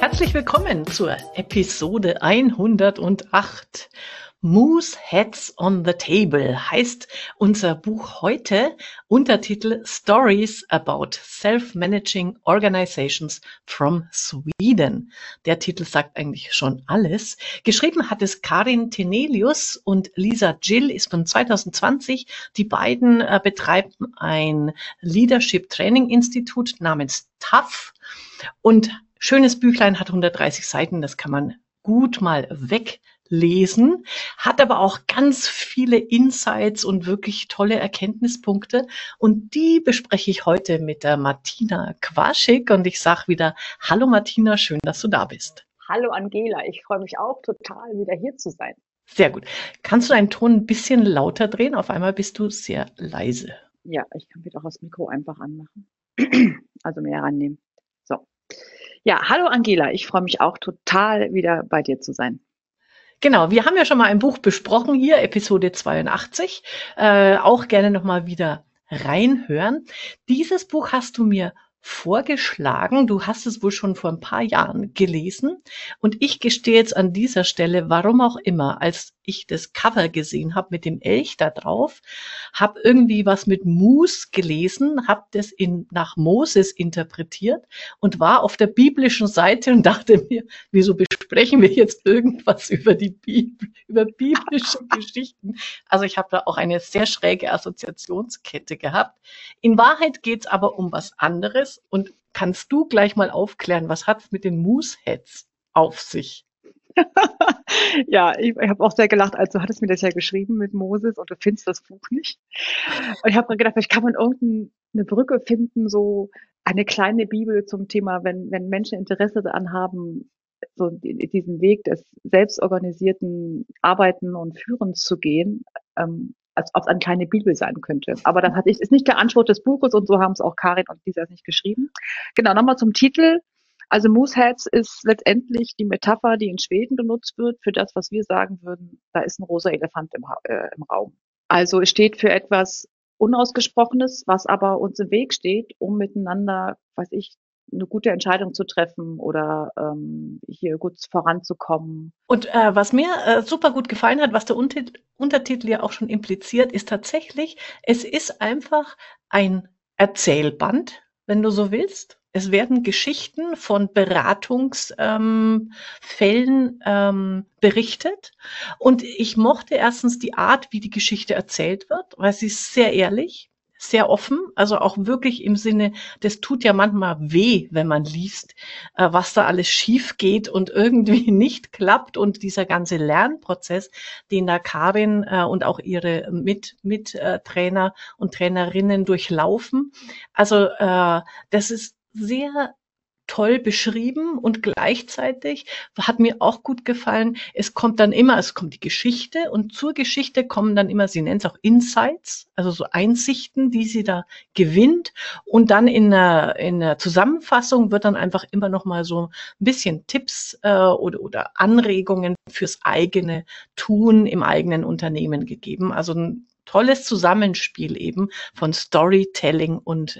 Herzlich willkommen zur Episode 108. Moose Heads on the Table heißt unser Buch heute, Untertitel Stories about Self-Managing Organizations from Sweden. Der Titel sagt eigentlich schon alles. Geschrieben hat es Karin Tenelius und Lisa Gill ist von 2020. Die beiden betreiben ein Leadership Training Institut namens TAF und schönes Büchlein, hat 130 Seiten, das kann man gut mal weglesen, hat aber auch ganz viele Insights und wirklich tolle Erkenntnispunkte. Und die bespreche ich heute mit der Martina Quaschik. Und ich sage wieder, hallo Martina, schön, dass du da bist. Hallo Angela, ich freue mich auch total, wieder hier zu sein. Sehr gut. Kannst du deinen Ton ein bisschen lauter drehen? Auf einmal bist du sehr leise. Ja, ich kann wieder auch das Mikro einfach anmachen. Also mehr rannehmen. So. Ja, hallo Angela, ich freue mich auch total, wieder bei dir zu sein. Genau, wir haben ja schon mal ein Buch besprochen hier, Episode 82. Auch gerne nochmal wieder reinhören. Dieses Buch hast du mir vorgeschlagen. Du hast es wohl schon vor ein paar Jahren gelesen. Und ich gestehe jetzt an dieser Stelle, warum auch immer, als ich das Cover gesehen habe mit dem Elch da drauf, habe irgendwie was mit Moose gelesen, habe das nach Moses interpretiert und war auf der biblischen Seite und dachte mir, wieso besprechen wir jetzt irgendwas über die Bibel, über biblische Geschichten? Also ich habe da auch eine sehr schräge Assoziationskette gehabt. In Wahrheit geht's aber um was anderes. Und kannst du gleich mal aufklären, was hat's mit den Mooseheads auf sich? Ja, ich habe auch sehr gelacht, als du hattest mir das ja geschrieben mit Moses und du findest das Buch nicht. Und ich habe mir gedacht, vielleicht kann man irgendeine Brücke finden, so eine kleine Bibel zum Thema, wenn Menschen Interesse daran haben, so diesen Weg des selbstorganisierten Arbeiten und Führens zu gehen, als ob es eine kleine Bibel sein könnte. Aber ist nicht der Anspruch des Buches und so haben es auch Karin und Lisa nicht geschrieben. Genau, nochmal zum Titel. Also Mooseheads ist letztendlich die Metapher, die in Schweden benutzt wird für das, was wir sagen würden, da ist ein rosa Elefant im Raum. Also es steht für etwas Unausgesprochenes, was aber uns im Weg steht, um miteinander, weiß ich, eine gute Entscheidung zu treffen oder hier gut voranzukommen. Und was mir super gut gefallen hat, was der Untertitel ja auch schon impliziert, ist tatsächlich, es ist einfach ein Erzählband, wenn du so willst. Es werden Geschichten von Beratungsfällen berichtet. Und ich mochte erstens die Art, wie die Geschichte erzählt wird, weil sie ist sehr ehrlich, sehr offen, also auch wirklich im Sinne, das tut ja manchmal weh, wenn man liest, was da alles schief geht und irgendwie nicht klappt und dieser ganze Lernprozess, den da Karin und auch ihre Trainer und Trainerinnen durchlaufen. Also das ist sehr toll beschrieben und gleichzeitig hat mir auch gut gefallen, es kommt die Geschichte und zur Geschichte kommen dann immer, sie nennt es auch Insights, also so Einsichten, die sie da gewinnt und dann in der Zusammenfassung wird dann einfach immer noch mal so ein bisschen Tipps oder Anregungen fürs eigene Tun im eigenen Unternehmen gegeben. Also ein tolles Zusammenspiel eben von Storytelling und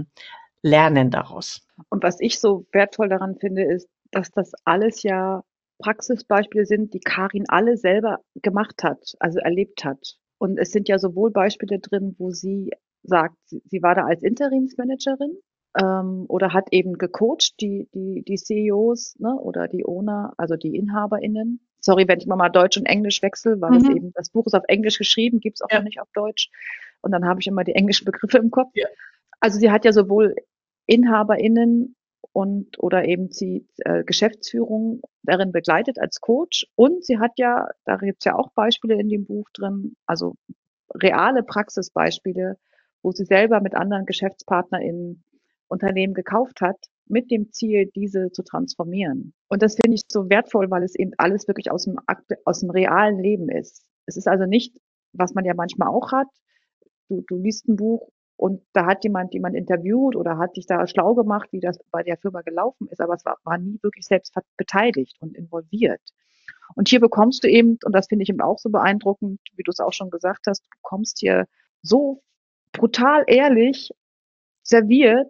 Lernen daraus. Und was ich so wertvoll daran finde, ist, dass das alles ja Praxisbeispiele sind, die Karin alle selber gemacht hat, also erlebt hat. Und es sind ja sowohl Beispiele drin, wo sie sagt, sie war da als Interimsmanagerin oder hat eben gecoacht, die CEOs, ne, oder die Owner, also die InhaberInnen. Sorry, wenn ich mal Deutsch und Englisch wechsle, weil es eben, das Buch ist auf Englisch geschrieben, gibt es auch noch nicht auf Deutsch. Und dann habe ich immer die englischen Begriffe im Kopf. Ja. Also sie hat ja sowohl InhaberInnen oder eben die Geschäftsführung darin begleitet als Coach. Und sie hat ja, da gibt's ja auch Beispiele in dem Buch drin, also reale Praxisbeispiele, wo sie selber mit anderen GeschäftspartnerInnen Unternehmen gekauft hat, mit dem Ziel, diese zu transformieren. Und das finde ich so wertvoll, weil es eben alles wirklich aus dem realen Leben ist. Es ist also nicht, was man ja manchmal auch hat, du liest ein Buch und da hat jemand interviewt oder hat dich da schlau gemacht, wie das bei der Firma gelaufen ist, aber es war nie wirklich selbst beteiligt und involviert. Und hier bekommst du eben, und das finde ich eben auch so beeindruckend, wie du es auch schon gesagt hast, du bekommst hier so brutal ehrlich serviert,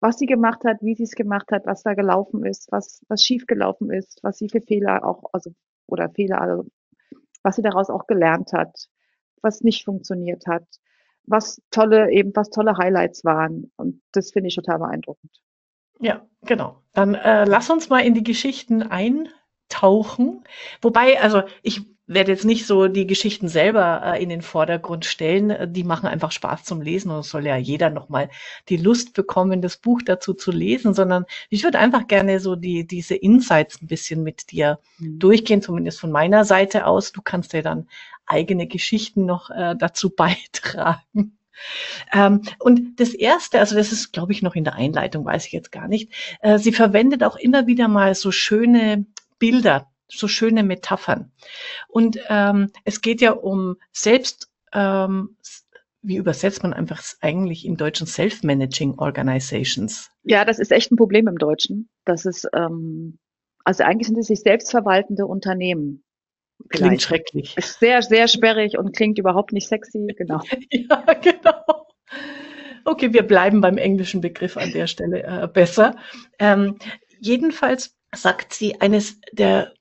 was sie gemacht hat, wie sie es gemacht hat, was da gelaufen ist, was schief gelaufen ist, was sie für Fehler auch, oder Fehler, also was sie daraus auch gelernt hat, was nicht funktioniert hat, was tolle Highlights waren. Und das finde ich total beeindruckend. Ja, genau. Dann lass uns mal in die Geschichten eintauchen. Wobei, also ich werde jetzt nicht so die Geschichten selber in den Vordergrund stellen. Die machen einfach Spaß zum Lesen und es soll ja jeder nochmal die Lust bekommen, das Buch dazu zu lesen, sondern ich würde einfach gerne so diese Insights ein bisschen mit dir durchgehen, zumindest von meiner Seite aus. Du kannst ja dann eigene Geschichten noch dazu beitragen. Und das Erste, also das ist, glaube ich, noch in der Einleitung, weiß ich jetzt gar nicht. Sie verwendet auch immer wieder mal so schöne Bilder, so schöne Metaphern. Und es geht ja um wie übersetzt man einfach eigentlich im Deutschen Self-Managing Organizations? Ja, das ist echt ein Problem im Deutschen. Also eigentlich sind es sich selbstverwaltende Unternehmen. Klingt Vielleicht. schrecklich. Ist sehr, sehr sperrig und klingt überhaupt nicht sexy, genau. Ja, genau. Okay, wir bleiben beim englischen Begriff an der Stelle besser. Jedenfalls sagt sie, eines der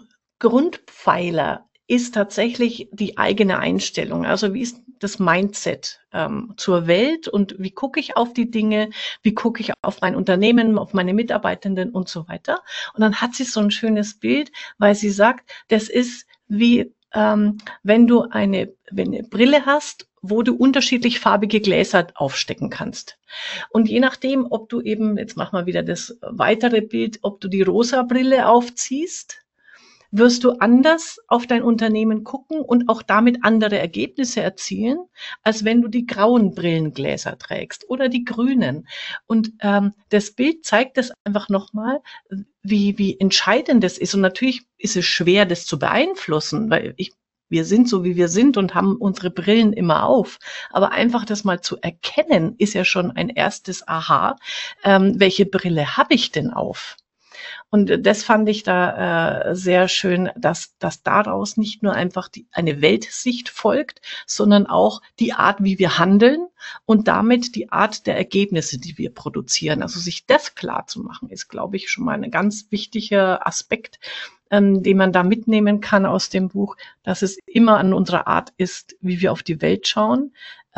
Grundpfeiler ist tatsächlich die eigene Einstellung. Also wie ist das Mindset zur Welt und wie gucke ich auf die Dinge, wie gucke ich auf mein Unternehmen, auf meine Mitarbeitenden und so weiter. Und dann hat sie so ein schönes Bild, weil sie sagt, das ist wie wenn du eine Brille hast, wo du unterschiedlich farbige Gläser aufstecken kannst. Und je nachdem, ob du eben, jetzt machen wir wieder das weitere Bild, ob du die rosa Brille aufziehst, wirst du anders auf dein Unternehmen gucken und auch damit andere Ergebnisse erzielen, als wenn du die grauen Brillengläser trägst oder die grünen. Und das Bild zeigt das einfach nochmal, wie entscheidend das ist. Und natürlich ist es schwer, das zu beeinflussen, weil wir sind so, wie wir sind und haben unsere Brillen immer auf. Aber einfach das mal zu erkennen, ist ja schon ein erstes Aha. Welche Brille habe ich denn auf? Und das fand ich da sehr schön, dass daraus nicht nur einfach eine Weltsicht folgt, sondern auch die Art, wie wir handeln und damit die Art der Ergebnisse, die wir produzieren. Also sich das klar zu machen, ist, glaube ich, schon mal ein ganz wichtiger Aspekt, den man da mitnehmen kann aus dem Buch, dass es immer an unserer Art ist, wie wir auf die Welt schauen,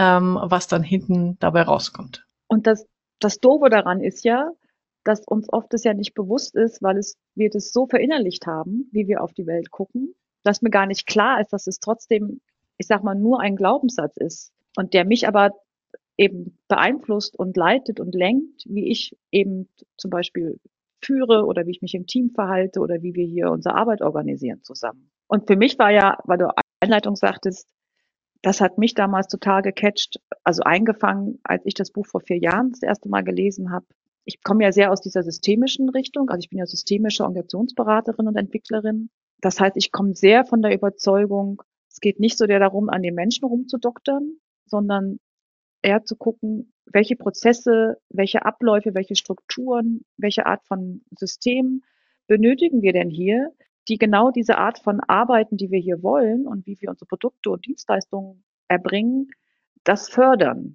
was dann hinten dabei rauskommt. Und das Doofe daran ist ja, dass uns oft das ja nicht bewusst ist, weil wir das so verinnerlicht haben, wie wir auf die Welt gucken, dass mir gar nicht klar ist, dass es trotzdem, ich sag mal, nur ein Glaubenssatz ist und der mich aber eben beeinflusst und leitet und lenkt, wie ich eben zum Beispiel führe oder wie ich mich im Team verhalte oder wie wir hier unsere Arbeit organisieren zusammen. Und für mich war ja, weil du Einleitung sagtest, das hat mich damals total gecatcht, also eingefangen, als ich das Buch vor 4 Jahren das erste Mal gelesen habe. Ich komme ja sehr aus dieser systemischen Richtung, also ich bin ja systemische Organisationsberaterin und Entwicklerin. Das heißt, ich komme sehr von der Überzeugung, es geht nicht so sehr darum, an den Menschen rumzudoktern, sondern eher zu gucken, welche Prozesse, welche Abläufe, welche Strukturen, welche Art von System benötigen wir denn hier, die genau diese Art von Arbeiten, die wir hier wollen und wie wir unsere Produkte und Dienstleistungen erbringen, das fördern.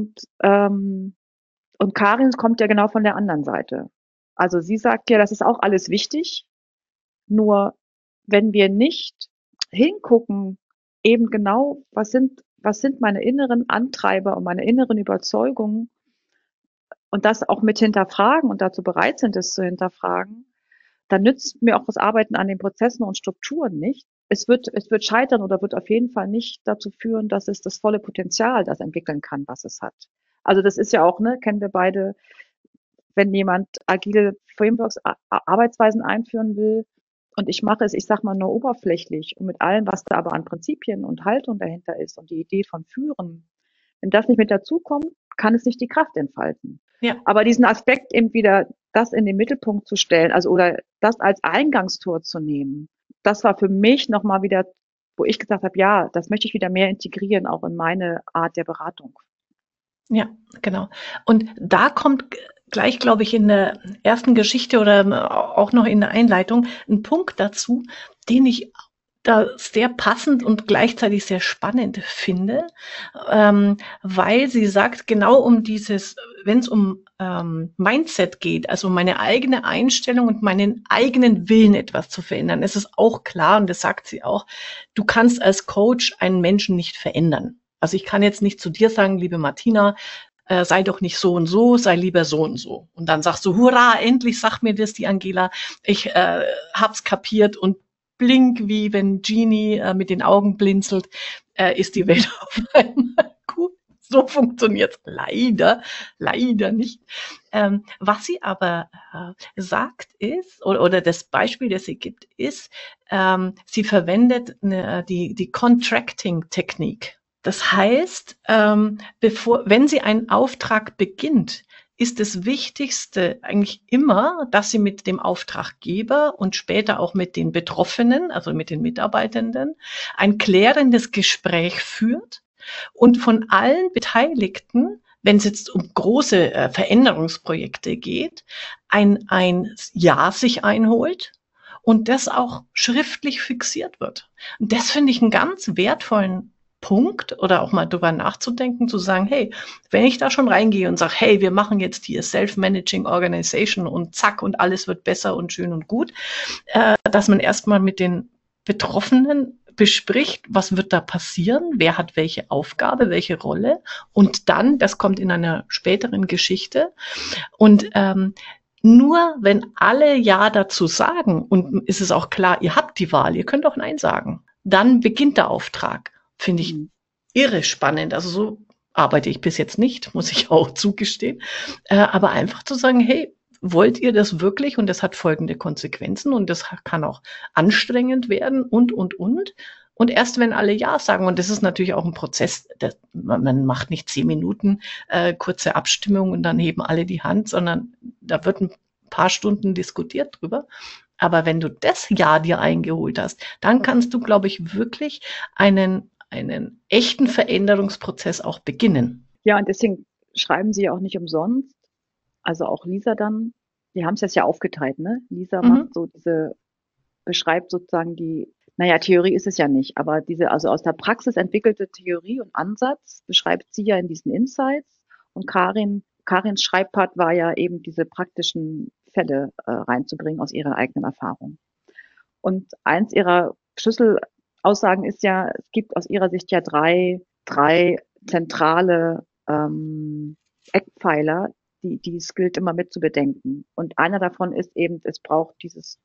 Und Karin kommt ja genau von der anderen Seite. Also sie sagt ja, das ist auch alles wichtig, nur wenn wir nicht hingucken, eben genau, was sind meine inneren Antreiber und meine inneren Überzeugungen und das auch mit hinterfragen und dazu bereit sind, es zu hinterfragen, dann nützt mir auch das Arbeiten an den Prozessen und Strukturen nicht. Es wird scheitern oder wird auf jeden Fall nicht dazu führen, dass es das volle Potenzial das entwickeln kann, was es hat. Also das ist ja auch, ne, kennen wir beide, wenn jemand agile Frameworks, Arbeitsweisen einführen will und ich mache es, ich sag mal, nur oberflächlich und mit allem, was da aber an Prinzipien und Haltung dahinter ist und die Idee von Führen, wenn das nicht mit dazukommt, kann es nicht die Kraft entfalten. Ja. Aber diesen Aspekt eben wieder, das in den Mittelpunkt zu stellen, also oder das als Eingangstor zu nehmen, das war für mich nochmal wieder, wo ich gesagt habe, ja, das möchte ich wieder mehr integrieren, auch in meine Art der Beratung. Ja, genau. Und da kommt gleich, glaube ich, in der ersten Geschichte oder auch noch in der Einleitung ein Punkt dazu, den ich da sehr passend und gleichzeitig sehr spannend finde, weil sie sagt, genau um dieses, wenn es um Mindset geht, also meine eigene Einstellung und meinen eigenen Willen etwas zu verändern, ist es auch klar, und das sagt sie auch, du kannst als Coach einen Menschen nicht verändern. Also ich kann jetzt nicht zu dir sagen, liebe Martina, sei doch nicht so und so, sei lieber so und so. Und dann sagst du, hurra, endlich sagt mir das die Angela, ich hab's kapiert und blink, wie wenn Genie mit den Augen blinzelt, ist die Welt auf einmal gut. So funktioniert's leider nicht. Was sie aber sagt ist, oder das Beispiel, das sie gibt, ist, sie verwendet die Contracting-Technik. Das heißt, wenn sie einen Auftrag beginnt, ist das Wichtigste eigentlich immer, dass sie mit dem Auftraggeber und später auch mit den Betroffenen, also mit den Mitarbeitenden, ein klärendes Gespräch führt und von allen Beteiligten, wenn es jetzt um große Veränderungsprojekte geht, ein Ja sich einholt und das auch schriftlich fixiert wird. Und das finde ich einen ganz wertvollen Punkt, oder auch mal drüber nachzudenken, zu sagen, hey, wenn ich da schon reingehe und sage, hey, wir machen jetzt hier Self-Managing Organization und zack und alles wird besser und schön und gut, dass man erstmal mit den Betroffenen bespricht, was wird da passieren, wer hat welche Aufgabe, welche Rolle, und dann, das kommt in einer späteren Geschichte, und nur wenn alle Ja dazu sagen, und ist es auch klar, ihr habt die Wahl, ihr könnt auch Nein sagen, dann beginnt der Auftrag. Finde ich irre spannend. Also so arbeite ich bis jetzt nicht, muss ich auch zugestehen. Aber einfach zu sagen, hey, wollt ihr das wirklich? Und das hat folgende Konsequenzen und das kann auch anstrengend werden und. Und erst wenn alle Ja sagen, und das ist natürlich auch ein Prozess, man macht nicht 10 Minuten kurze Abstimmung und dann heben alle die Hand, sondern da wird ein paar Stunden diskutiert drüber. Aber wenn du das Ja dir eingeholt hast, dann kannst du, glaube ich, wirklich einen echten Veränderungsprozess auch beginnen. Ja, und deswegen schreiben sie ja auch nicht umsonst. Also auch Lisa dann, die haben es jetzt ja aufgeteilt, ne? Lisa macht so beschreibt sozusagen Theorie ist es ja nicht, aber also aus der Praxis entwickelte Theorie und Ansatz beschreibt sie ja in diesen Insights, und Karins Schreibpart war ja eben diese praktischen Fälle reinzubringen aus ihrer eigenen Erfahrung. Und eins ihrer Schlüsselaussagen ist ja, es gibt aus ihrer Sicht ja drei zentrale Eckpfeiler, die es gilt immer mit zu bedenken. Und einer davon ist eben, es braucht dieses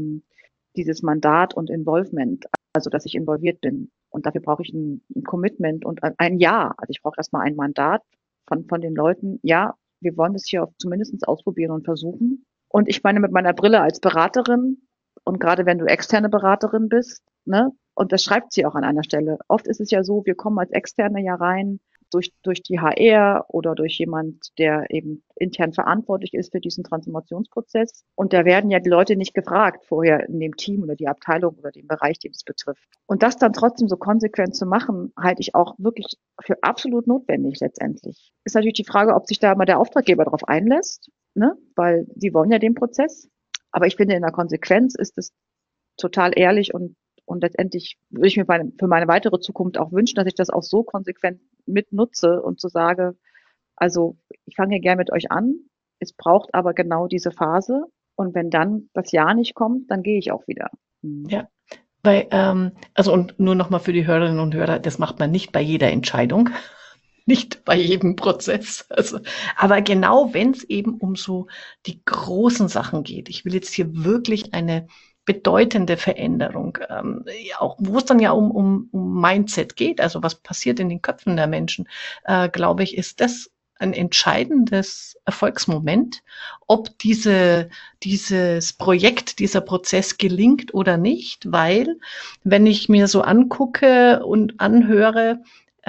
Mandat und Involvement, also dass ich involviert bin. Und dafür brauche ich ein Commitment und ein Ja. Also ich brauche erstmal ein Mandat von den Leuten. Ja, wir wollen es hier zumindest ausprobieren und versuchen. Und ich meine, mit meiner Brille als Beraterin, und gerade wenn du externe Beraterin bist, ne, und das schreibt sie auch an einer Stelle. Oft ist es ja so, wir kommen als Externe ja rein durch die HR oder durch jemand, der eben intern verantwortlich ist für diesen Transformationsprozess. Und da werden ja die Leute nicht gefragt vorher in dem Team oder die Abteilung oder den Bereich, den es betrifft. Und das dann trotzdem so konsequent zu machen, halte ich auch wirklich für absolut notwendig letztendlich. Ist natürlich die Frage, ob sich da mal der Auftraggeber darauf einlässt, ne? Weil sie wollen ja den Prozess. Aber ich finde, in der Konsequenz ist es total ehrlich, und letztendlich würde ich mir für meine weitere Zukunft auch wünschen, dass ich das auch so konsequent mitnutze und so sage, also ich fange gerne mit euch an, es braucht aber genau diese Phase, und wenn dann das Ja nicht kommt, dann gehe ich auch wieder. Ja, weil, also und nur nochmal für die Hörerinnen und Hörer, das macht man nicht bei jeder Entscheidung, nicht bei jedem Prozess. Also, aber genau wenn es eben um so die großen Sachen geht, ich will jetzt hier wirklich eine bedeutende Veränderung, auch wo es dann ja um Mindset geht, also was passiert in den Köpfen der Menschen, glaube ich, ist das ein entscheidendes Erfolgsmoment, ob dieses Projekt, dieser Prozess gelingt oder nicht, weil wenn ich mir so angucke und anhöre,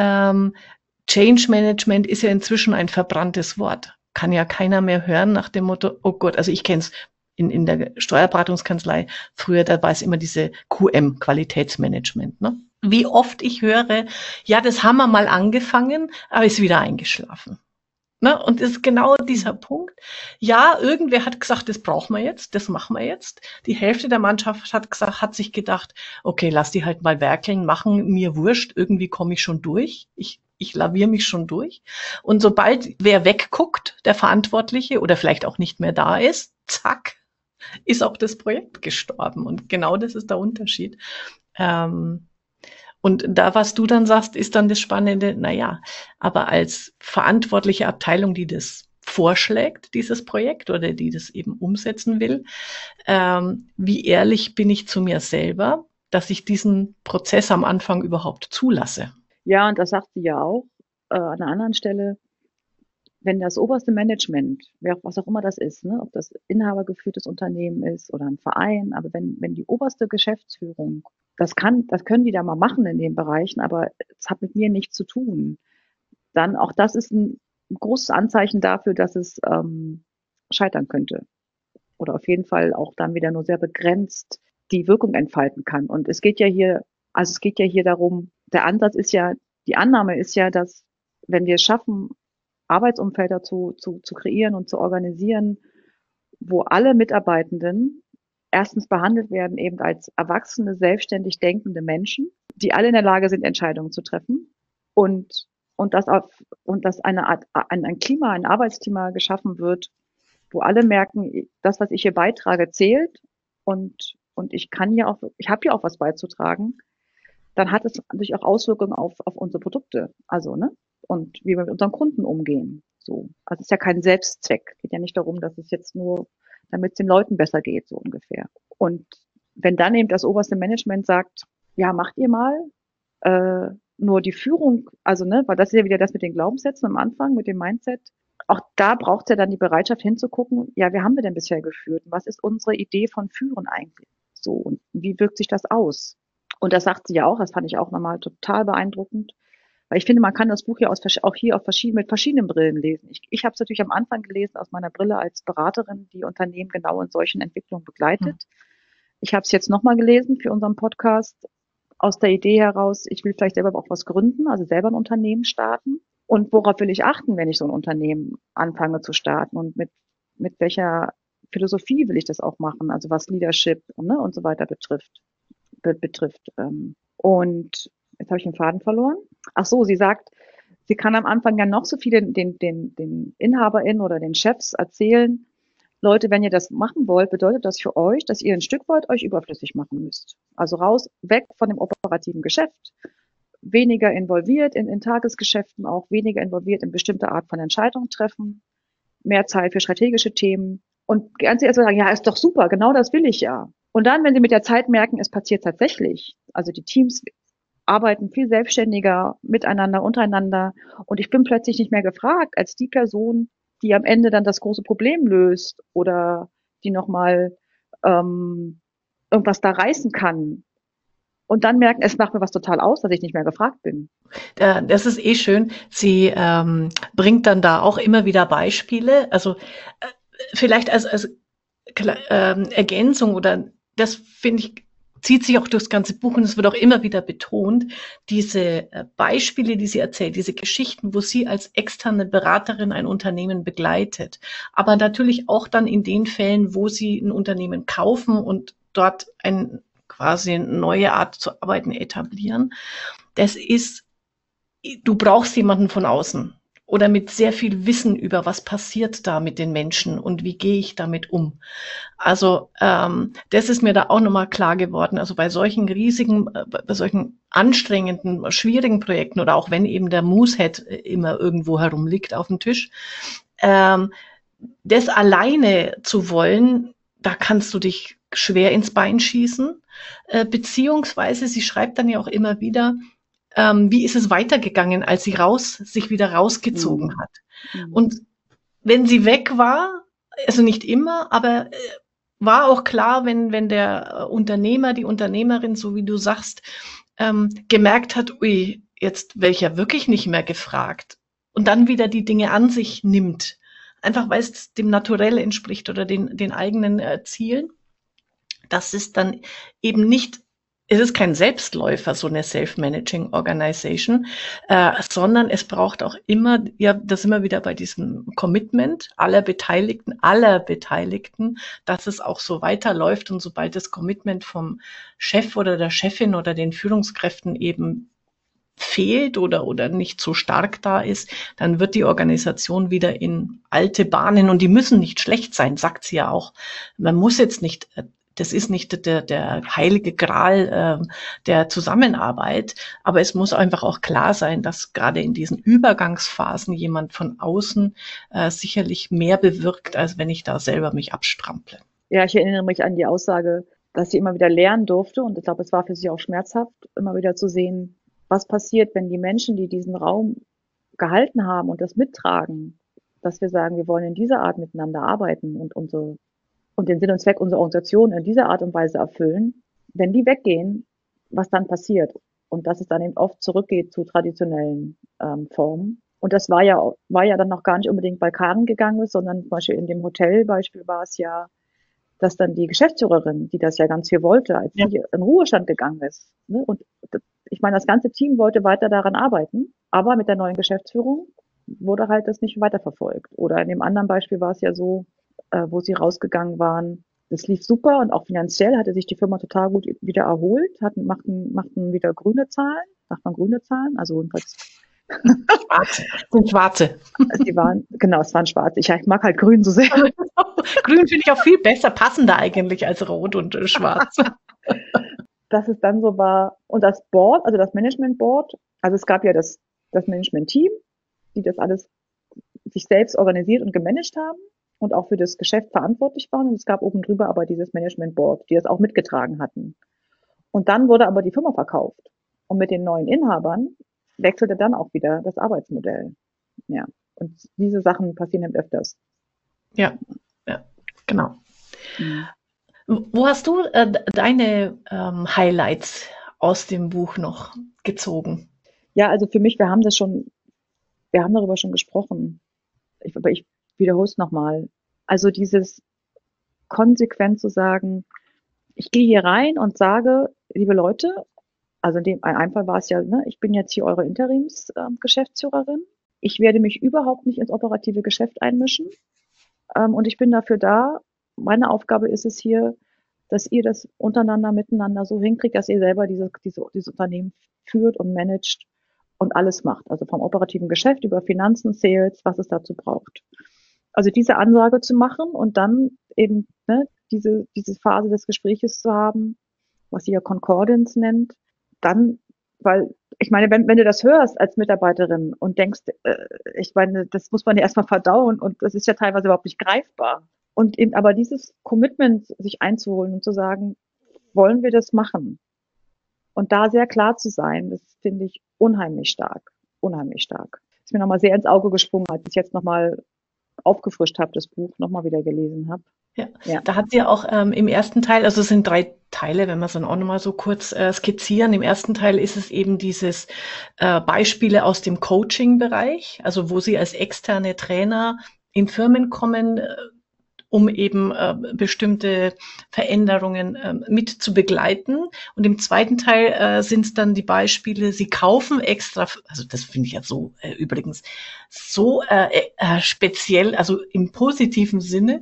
Change Management ist ja inzwischen ein verbranntes Wort. Kann ja keiner mehr hören nach dem Motto, oh Gott, also ich kenne es in der Steuerberatungskanzlei früher, da war es immer diese QM, Qualitätsmanagement, ne? Wie oft ich höre, ja, das haben wir mal angefangen, aber ist wieder eingeschlafen. Ne? Und das ist genau dieser Punkt. Ja, irgendwer hat gesagt, das brauchen wir jetzt, das machen wir jetzt. Die Hälfte der Mannschaft hat gesagt, hat sich gedacht, okay, lass die halt mal werkeln, machen, mir wurscht, irgendwie komme ich schon durch. Ich laviere mich schon durch. Und sobald wer wegguckt, der Verantwortliche oder vielleicht auch nicht mehr da ist, zack, ist auch das Projekt gestorben. Und genau das ist der Unterschied. Und da, was du dann sagst, ist dann das Spannende, naja, aber als verantwortliche Abteilung, die das vorschlägt, dieses Projekt, oder die das eben umsetzen will, wie ehrlich bin ich zu mir selber, dass ich diesen Prozess am Anfang überhaupt zulasse? Ja, und das sagt sie ja auch an einer anderen Stelle, wenn das oberste Management, was auch immer das ist, ne, ob das inhabergeführtes Unternehmen ist oder ein Verein, aber wenn die oberste Geschäftsführung, das können die da mal machen in den Bereichen, aber es hat mit mir nichts zu tun, dann auch das ist ein großes Anzeichen dafür, dass es scheitern könnte oder auf jeden Fall auch dann wieder nur sehr begrenzt die Wirkung entfalten kann. Und es geht ja hier darum, der Ansatz ist ja, die Annahme ist ja, dass wenn wir es schaffen, Arbeitsumfelder zu kreieren und zu organisieren, wo alle Mitarbeitenden erstens behandelt werden eben als erwachsene, selbstständig denkende Menschen, die alle in der Lage sind, Entscheidungen zu treffen und, und dass eine Art, ein Klima, ein Arbeitsklima geschaffen wird, wo alle merken, das, was ich hier beitrage, zählt und ich habe ja auch was beizutragen, dann hat es natürlich auch Auswirkungen auf unsere Produkte, also, ne? Und wie wir mit unseren Kunden umgehen. So. Also es ist ja kein Selbstzweck. Es geht ja nicht darum, dass es jetzt nur, damit es den Leuten besser geht, so ungefähr. Und wenn dann eben das oberste Management sagt, ja, macht ihr mal, nur die Führung, also ne, weil das ist ja wieder das mit den Glaubenssätzen am Anfang, mit dem Mindset. Auch da braucht es ja dann die Bereitschaft hinzugucken, ja, wie haben wir denn bisher geführt? Und was ist unsere Idee von Führen eigentlich? So, und wie wirkt sich das aus? Und das sagt sie ja auch, das fand ich auch nochmal total beeindruckend. Weil ich finde, man kann das Buch ja auch hier mit verschiedenen Brillen lesen. Ich habe es natürlich am Anfang gelesen aus meiner Brille als Beraterin, die Unternehmen genau in solchen Entwicklungen begleitet. Ich habe es jetzt nochmal gelesen für unseren Podcast aus der Idee heraus, ich will vielleicht selber auch was gründen, also selber ein Unternehmen starten. Und worauf will ich achten, wenn ich so ein Unternehmen anfange zu starten? Und mit welcher Philosophie will ich das auch machen? Also was Leadership, ne, und so weiter betrifft. Und jetzt habe ich den Faden verloren. Ach so, sie sagt, sie kann am Anfang ja noch so viel den InhaberInnen oder den Chefs erzählen, Leute, wenn ihr das machen wollt, bedeutet das für euch, dass ihr ein Stück weit euch überflüssig machen müsst. Also raus, weg von dem operativen Geschäft, weniger involviert in Tagesgeschäften, auch weniger involviert in bestimmte Art von Entscheidungen treffen, mehr Zeit für strategische Themen. Und ganz ehrlich sagen, ja, ist doch super, genau das will ich ja. Und dann, wenn sie mit der Zeit merken, es passiert tatsächlich, also die Teams arbeiten viel selbstständiger miteinander, untereinander und ich bin plötzlich nicht mehr gefragt als die Person, die am Ende dann das große Problem löst oder die nochmal irgendwas da reißen kann. Und dann merken, es macht mir was total aus, dass ich nicht mehr gefragt bin. Das ist eh schön. Sie bringt dann da auch immer wieder Beispiele. Also vielleicht als Ergänzung oder das finde ich zieht sich auch durchs ganze Buch und es wird auch immer wieder betont, diese Beispiele, die sie erzählt, diese Geschichten, wo sie als externe Beraterin ein Unternehmen begleitet, aber natürlich auch dann in den Fällen, wo sie ein Unternehmen kaufen und dort quasi eine neue Art zu arbeiten etablieren. Das ist, du brauchst jemanden von außen oder mit sehr viel Wissen über, was passiert da mit den Menschen und wie gehe ich damit um. Also das ist mir da auch nochmal klar geworden. Also bei solchen riesigen, bei solchen anstrengenden, schwierigen Projekten oder auch wenn eben der Moosehead immer irgendwo herumliegt auf dem Tisch, das alleine zu wollen, da kannst du dich schwer ins Bein schießen. Beziehungsweise, sie schreibt dann ja auch immer wieder, wie ist es weitergegangen, als sie sich wieder rausgezogen hat. Und wenn sie weg war, also nicht immer, aber war auch klar, wenn der Unternehmer, die Unternehmerin, so wie du sagst, gemerkt hat, ui, jetzt wäre ich ja wirklich nicht mehr gefragt und dann wieder die Dinge an sich nimmt, einfach weil es dem Naturell entspricht oder den eigenen Zielen, dass es dann eben nicht es ist kein Selbstläufer, so eine Self-Managing Organization, sondern es braucht auch immer, ja, das sind wir wieder bei diesem Commitment aller Beteiligten, dass es auch so weiterläuft. Und sobald das Commitment vom Chef oder der Chefin oder den Führungskräften eben fehlt oder nicht so stark da ist, dann wird die Organisation wieder in alte Bahnen, und die müssen nicht schlecht sein, sagt sie ja auch. Man muss jetzt nicht, das ist nicht der heilige Gral der Zusammenarbeit, aber es muss einfach auch klar sein, dass gerade in diesen Übergangsphasen jemand von außen sicherlich mehr bewirkt, als wenn ich da selber mich abstrample. Ja, ich erinnere mich an die Aussage, dass sie immer wieder lernen durfte, und ich glaube, es war für sie auch schmerzhaft, immer wieder zu sehen, was passiert, wenn die Menschen, die diesen Raum gehalten haben und das mittragen, dass wir sagen, wir wollen in dieser Art miteinander arbeiten und den Sinn und Zweck unserer Organisation in dieser Art und Weise erfüllen, wenn die weggehen, was dann passiert. Und dass es dann eben oft zurückgeht zu traditionellen Formen. Und das war ja dann noch gar nicht unbedingt bei Karen gegangen ist, sondern zum Beispiel in dem Hotelbeispiel war es ja, dass dann die Geschäftsführerin, die das ja ganz viel wollte, als sie in Ruhestand gegangen ist. Ne? Und ich meine, das ganze Team wollte weiter daran arbeiten, aber mit der neuen Geschäftsführung wurde halt das nicht weiterverfolgt. Oder in dem anderen Beispiel war es ja so, wo sie rausgegangen waren, das lief super und auch finanziell hatte sich die Firma total gut wieder erholt, machten wieder grüne Zahlen, macht man grüne Zahlen, also jedenfalls Schwarze. Sind schwarze. es waren schwarze. Ich mag halt grün so sehr. Grün finde ich auch viel besser, passender eigentlich als rot und schwarz. Dass es dann so war, und das Board, also das Management Board, also es gab ja das Management-Team, die das alles sich selbst organisiert und gemanagt haben und auch für das Geschäft verantwortlich waren. Und es gab oben drüber aber dieses Management Board, die das auch mitgetragen hatten. Und dann wurde aber die Firma verkauft. Und mit den neuen Inhabern wechselte dann auch wieder das Arbeitsmodell. Ja. Und diese Sachen passieren eben öfters. Ja, genau. Wo hast du deine Highlights aus dem Buch noch gezogen? Ja, also für mich, wir haben darüber schon gesprochen. Aber ich wiederhole es nochmal. Also dieses konsequent zu sagen, ich gehe hier rein und sage, liebe Leute, also in einem Fall war es ja, ne, ich bin jetzt hier eure Interimsgeschäftsführerin. Ich werde mich überhaupt nicht ins operative Geschäft einmischen. Und ich bin dafür da. Meine Aufgabe ist es hier, dass ihr das miteinander so hinkriegt, dass ihr selber dieses Unternehmen führt und managt und alles macht. Also vom operativen Geschäft über Finanzen, Sales, was es dazu braucht. Also diese Ansage zu machen und dann eben diese Phase des Gespräches zu haben, was sie ja Concordance nennt, dann, weil ich meine, wenn du das hörst als Mitarbeiterin und denkst, ich meine, das muss man ja erstmal verdauen und das ist ja teilweise überhaupt nicht greifbar. Und eben aber dieses Commitment sich einzuholen und zu sagen, wollen wir das machen? Und da sehr klar zu sein, das finde ich unheimlich stark. Unheimlich stark. Ist mir nochmal sehr ins Auge gesprungen, als ich jetzt nochmal aufgefrischt habe, das Buch nochmal wieder gelesen habe. Ja, da hat sie auch im ersten Teil, also es sind 3 Teile, wenn wir es dann auch nochmal so kurz skizzieren. Im ersten Teil ist es eben dieses Beispiele aus dem Coaching-Bereich, also wo sie als externe Trainer in Firmen kommen, um eben bestimmte Veränderungen mit zu begleiten. Und im zweiten Teil sind es dann die Beispiele, sie kaufen extra, also das finde ich ja so übrigens so speziell, also im positiven Sinne.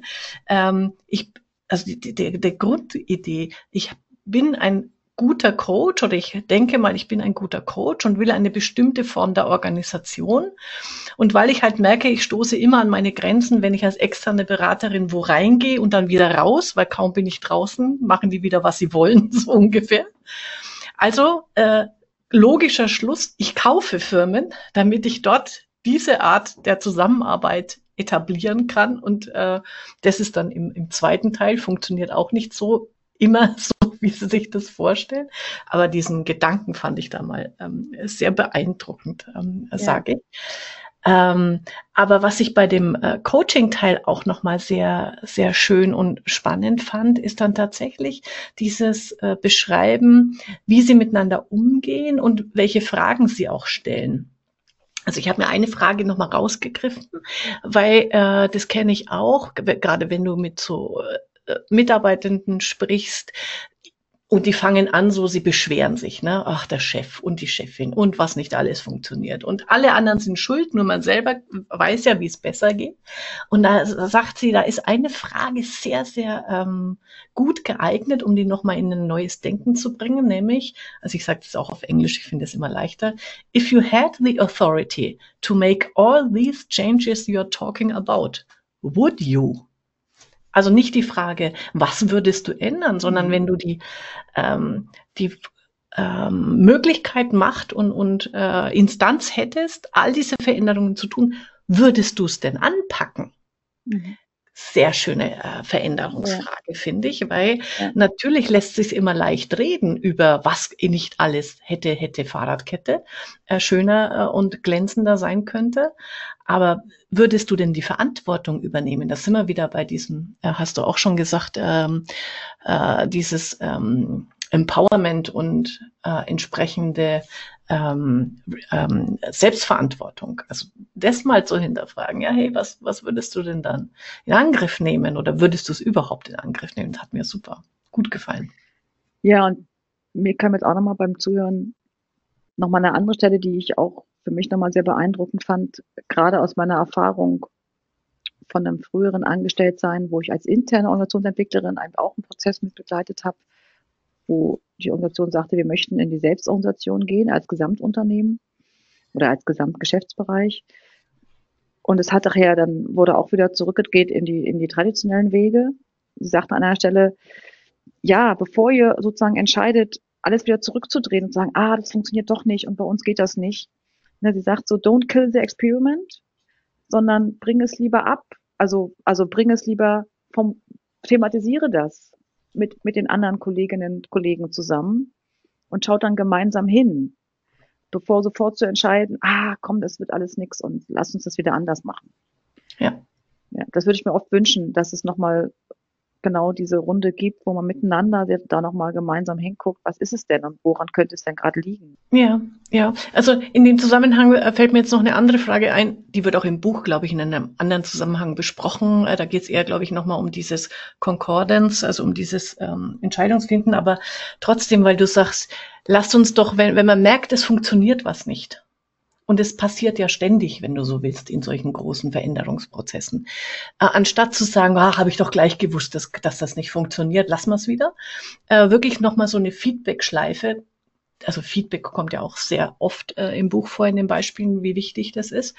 Also die Grundidee, ich bin ein guter Coach oder ich denke mal, ich bin ein guter Coach und will eine bestimmte Form der Organisation. Und weil ich halt merke, ich stoße immer an meine Grenzen, wenn ich als externe Beraterin wo reingehe und dann wieder raus, weil kaum bin ich draußen, machen die wieder, was sie wollen, so ungefähr. Also logischer Schluss, ich kaufe Firmen, damit ich dort diese Art der Zusammenarbeit etablieren kann. Und das ist dann im zweiten Teil, funktioniert auch nicht so immer so, wie Sie sich das vorstellen. Aber diesen Gedanken fand ich da mal sehr beeindruckend, sage ich. Aber was ich bei dem Coaching-Teil auch nochmal sehr, sehr schön und spannend fand, ist dann tatsächlich dieses Beschreiben, wie sie miteinander umgehen und welche Fragen sie auch stellen. Also ich habe mir eine Frage nochmal rausgegriffen, weil das kenne ich auch, gerade wenn du mit so Mitarbeitenden sprichst. Und die fangen an, so, sie beschweren sich, ne? Ach, der Chef und die Chefin und was nicht alles funktioniert. Und alle anderen sind schuld, nur man selber weiß ja, wie es besser geht. Und da sagt sie, da ist eine Frage sehr, sehr gut geeignet, um die nochmal in ein neues Denken zu bringen, nämlich, also ich sage das auch auf Englisch, ich finde es immer leichter, if you had the authority to make all these changes you're talking about, would you? Also nicht die Frage, was würdest du ändern, sondern wenn du die Möglichkeit, Macht und Instanz hättest, all diese Veränderungen zu tun, würdest du es denn anpacken? Mhm. Sehr schöne Veränderungsfrage, finde ich, weil Ja. natürlich lässt sich immer leicht reden über was nicht alles hätte Fahrradkette schöner und glänzender sein könnte. Aber würdest du denn die Verantwortung übernehmen? Da sind wir wieder bei diesem, hast du auch schon gesagt, dieses Empowerment und entsprechende Selbstverantwortung. Also das mal zu hinterfragen, ja, hey, was würdest du denn dann in Angriff nehmen oder würdest du es überhaupt in Angriff nehmen? Das hat mir super gut gefallen. Ja, und mir kam jetzt auch nochmal beim Zuhören nochmal eine andere Stelle, die ich auch für mich nochmal sehr beeindruckend fand, gerade aus meiner Erfahrung von einem früheren Angestelltsein, wo ich als interne Organisationsentwicklerin auch einen Prozess mit begleitet habe, wo die Organisation sagte, wir möchten in die Selbstorganisation gehen als Gesamtunternehmen oder als Gesamtgeschäftsbereich. Und es hat nachher dann wurde auch wieder zurückgeht in die traditionellen Wege. Sie sagten an einer Stelle, ja, bevor ihr sozusagen entscheidet, alles wieder zurückzudrehen und sagen, ah, das funktioniert doch nicht und bei uns geht das nicht. Ne, sie sagt so, don't kill the experiment, sondern bring es lieber ab. Also bring es lieber thematisiere das mit den anderen Kolleginnen und Kollegen zusammen und schaut dann gemeinsam hin, bevor sofort zu entscheiden, ah, komm, das wird alles nix und lass uns das wieder anders machen. Ja. Ja, das würde ich mir oft wünschen, dass es nochmal genau diese Runde gibt, wo man miteinander da nochmal gemeinsam hinguckt, was ist es denn und woran könnte es denn gerade liegen? Ja, ja. Also in dem Zusammenhang fällt mir jetzt noch eine andere Frage ein. Die wird auch im Buch, glaube ich, in einem anderen Zusammenhang besprochen. Da geht es eher, glaube ich, nochmal um dieses Concordance, also um dieses Entscheidungsfinden. Aber trotzdem, weil du sagst, lasst uns doch, wenn man merkt, es funktioniert was nicht. Und es passiert ja ständig, wenn du so willst, in solchen großen Veränderungsprozessen. Anstatt zu sagen, habe ich doch gleich gewusst, dass das nicht funktioniert, lassen wir es wieder. Wirklich nochmal so eine Feedback-Schleife. Also Feedback kommt ja auch sehr oft im Buch vor, in den Beispielen, wie wichtig das ist.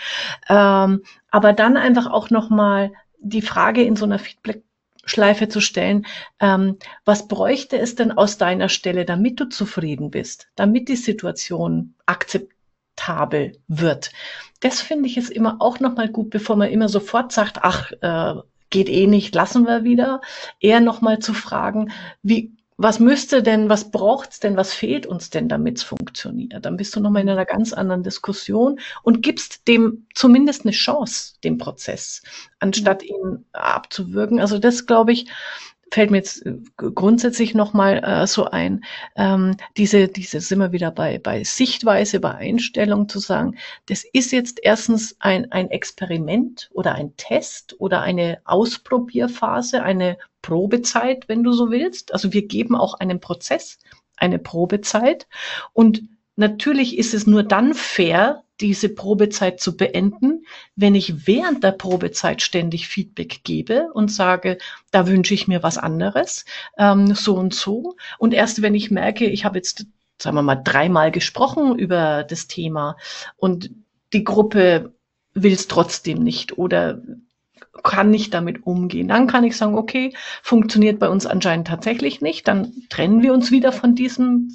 Aber dann einfach auch nochmal die Frage in so einer Feedback-Schleife zu stellen, was bräuchte es denn aus deiner Stelle, damit du zufrieden bist, damit die Situation akzeptabel wird. Das finde ich ist immer auch nochmal gut, bevor man immer sofort sagt, ach, geht eh nicht, lassen wir wieder. Eher nochmal zu fragen, was müsste denn, was braucht's denn, was fehlt uns denn, damit's funktioniert? Dann bist du nochmal in einer ganz anderen Diskussion und gibst dem zumindest eine Chance, dem Prozess, anstatt ihn abzuwürgen. Also das, glaube ich, fällt mir jetzt grundsätzlich nochmal so ein, diese sind wir wieder bei Sichtweise, bei Einstellung zu sagen, das ist jetzt erstens ein Experiment oder ein Test oder eine Ausprobierphase, eine Probezeit, wenn du so willst. Also wir geben auch einem Prozess eine Probezeit und natürlich ist es nur dann fair, diese Probezeit zu beenden, wenn ich während der Probezeit ständig Feedback gebe und sage, da wünsche ich mir was anderes, so und so. Und erst wenn ich merke, ich habe jetzt, sagen wir mal, 3-mal gesprochen über das Thema und die Gruppe will es trotzdem nicht oder kann nicht damit umgehen. Dann kann ich sagen, okay, funktioniert bei uns anscheinend tatsächlich nicht. Dann trennen wir uns wieder von diesem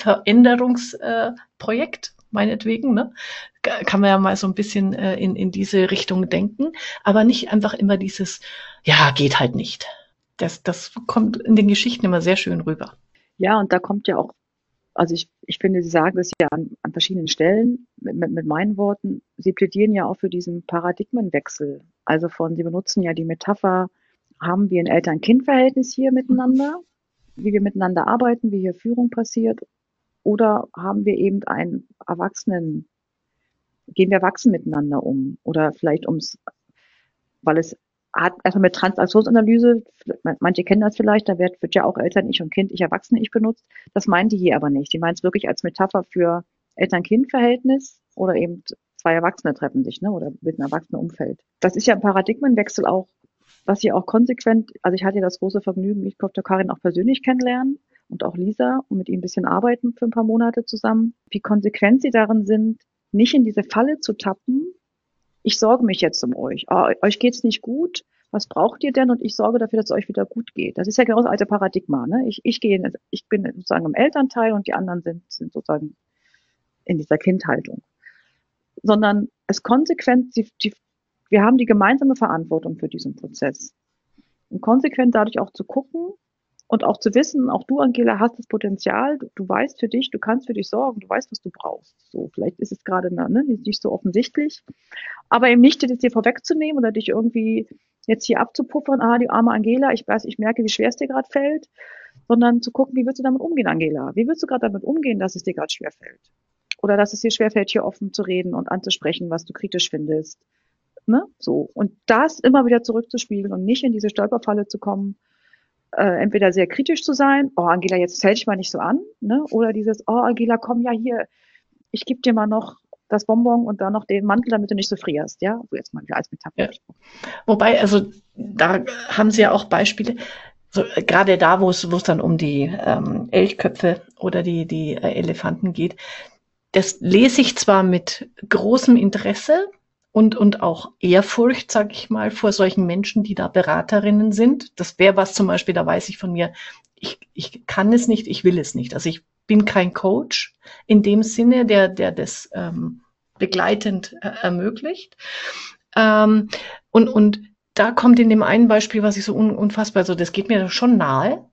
Veränderungsprojekt, meinetwegen. Ne? Kann man ja mal so ein bisschen in diese Richtung denken. Aber nicht einfach immer dieses, ja, geht halt nicht. Das kommt in den Geschichten immer sehr schön rüber. Ja, und da kommt ja auch, also ich finde, Sie sagen das ja an verschiedenen Stellen mit meinen Worten. Sie plädieren ja auch für diesen Paradigmenwechsel. Also Sie benutzen ja die Metapher, haben wir ein Eltern-Kind-Verhältnis hier miteinander, wie wir miteinander arbeiten, wie hier Führung passiert, oder haben wir eben gehen wir erwachsen miteinander um? Oder vielleicht weil es hat erstmal mit Transaktionsanalyse, manche kennen das vielleicht, da wird ja auch Eltern-Ich und Kind, Ich-Erwachsene-Ich benutzt. Das meint die hier aber nicht. Die meint es wirklich als Metapher für Eltern-Kind-Verhältnis oder eben zwei Erwachsene treffen sich, ne, oder mit einem erwachsenen Umfeld. Das ist ja ein Paradigmenwechsel auch, was sie auch konsequent, also ich hatte ja das große Vergnügen, ich durfte Karin auch persönlich kennenlernen und auch Lisa und mit ihm ein bisschen arbeiten für ein paar Monate zusammen, wie konsequent sie darin sind, nicht in diese Falle zu tappen, ich sorge mich jetzt um euch. Euch geht's nicht gut. Was braucht ihr denn? Und ich sorge dafür, dass es euch wieder gut geht. Das ist ja genau das alte Paradigma. Ne? Ich bin sozusagen im Elternteil und die anderen sind sozusagen in dieser Kindhaltung. Sondern es konsequent, wir haben die gemeinsame Verantwortung für diesen Prozess. Und konsequent dadurch auch zu gucken und auch zu wissen, auch du, Angela, hast das Potenzial, du weißt für dich, du kannst für dich sorgen, du weißt, was du brauchst. So, vielleicht ist es gerade nicht so offensichtlich, aber eben nicht, das dir vorwegzunehmen oder dich irgendwie jetzt hier abzupuffern, die arme Angela, ich merke, wie schwer es dir gerade fällt, sondern zu gucken, wie willst du damit umgehen, Angela? Wie willst du gerade damit umgehen, dass es dir gerade schwer fällt? Oder dass es dir schwer fällt, hier offen zu reden und anzusprechen, was du kritisch findest. Ne? So. Und das immer wieder zurückzuspiegeln und nicht in diese Stolperfalle zu kommen, entweder sehr kritisch zu sein, Angela, jetzt stell dich mal nicht so an, ne? Oder dieses, Angela, komm ja hier, ich gebe dir mal noch das Bonbon und dann noch den Mantel, damit du nicht so frierst, ja? So jetzt mal wieder als Metapher. Ja. Wobei, also da haben Sie ja auch Beispiele, so, gerade da, wo es dann um die Elchköpfe oder die Elefanten geht. Das lese ich zwar mit großem Interesse und auch Ehrfurcht, sage ich mal, vor solchen Menschen, die da Beraterinnen sind. Das wäre was zum Beispiel, da weiß ich von mir, ich kann es nicht, ich will es nicht. Also ich bin kein Coach in dem Sinne, der das begleitend ermöglicht. Und da kommt in dem einen Beispiel, was ich so unfassbar, so das geht mir schon nahe,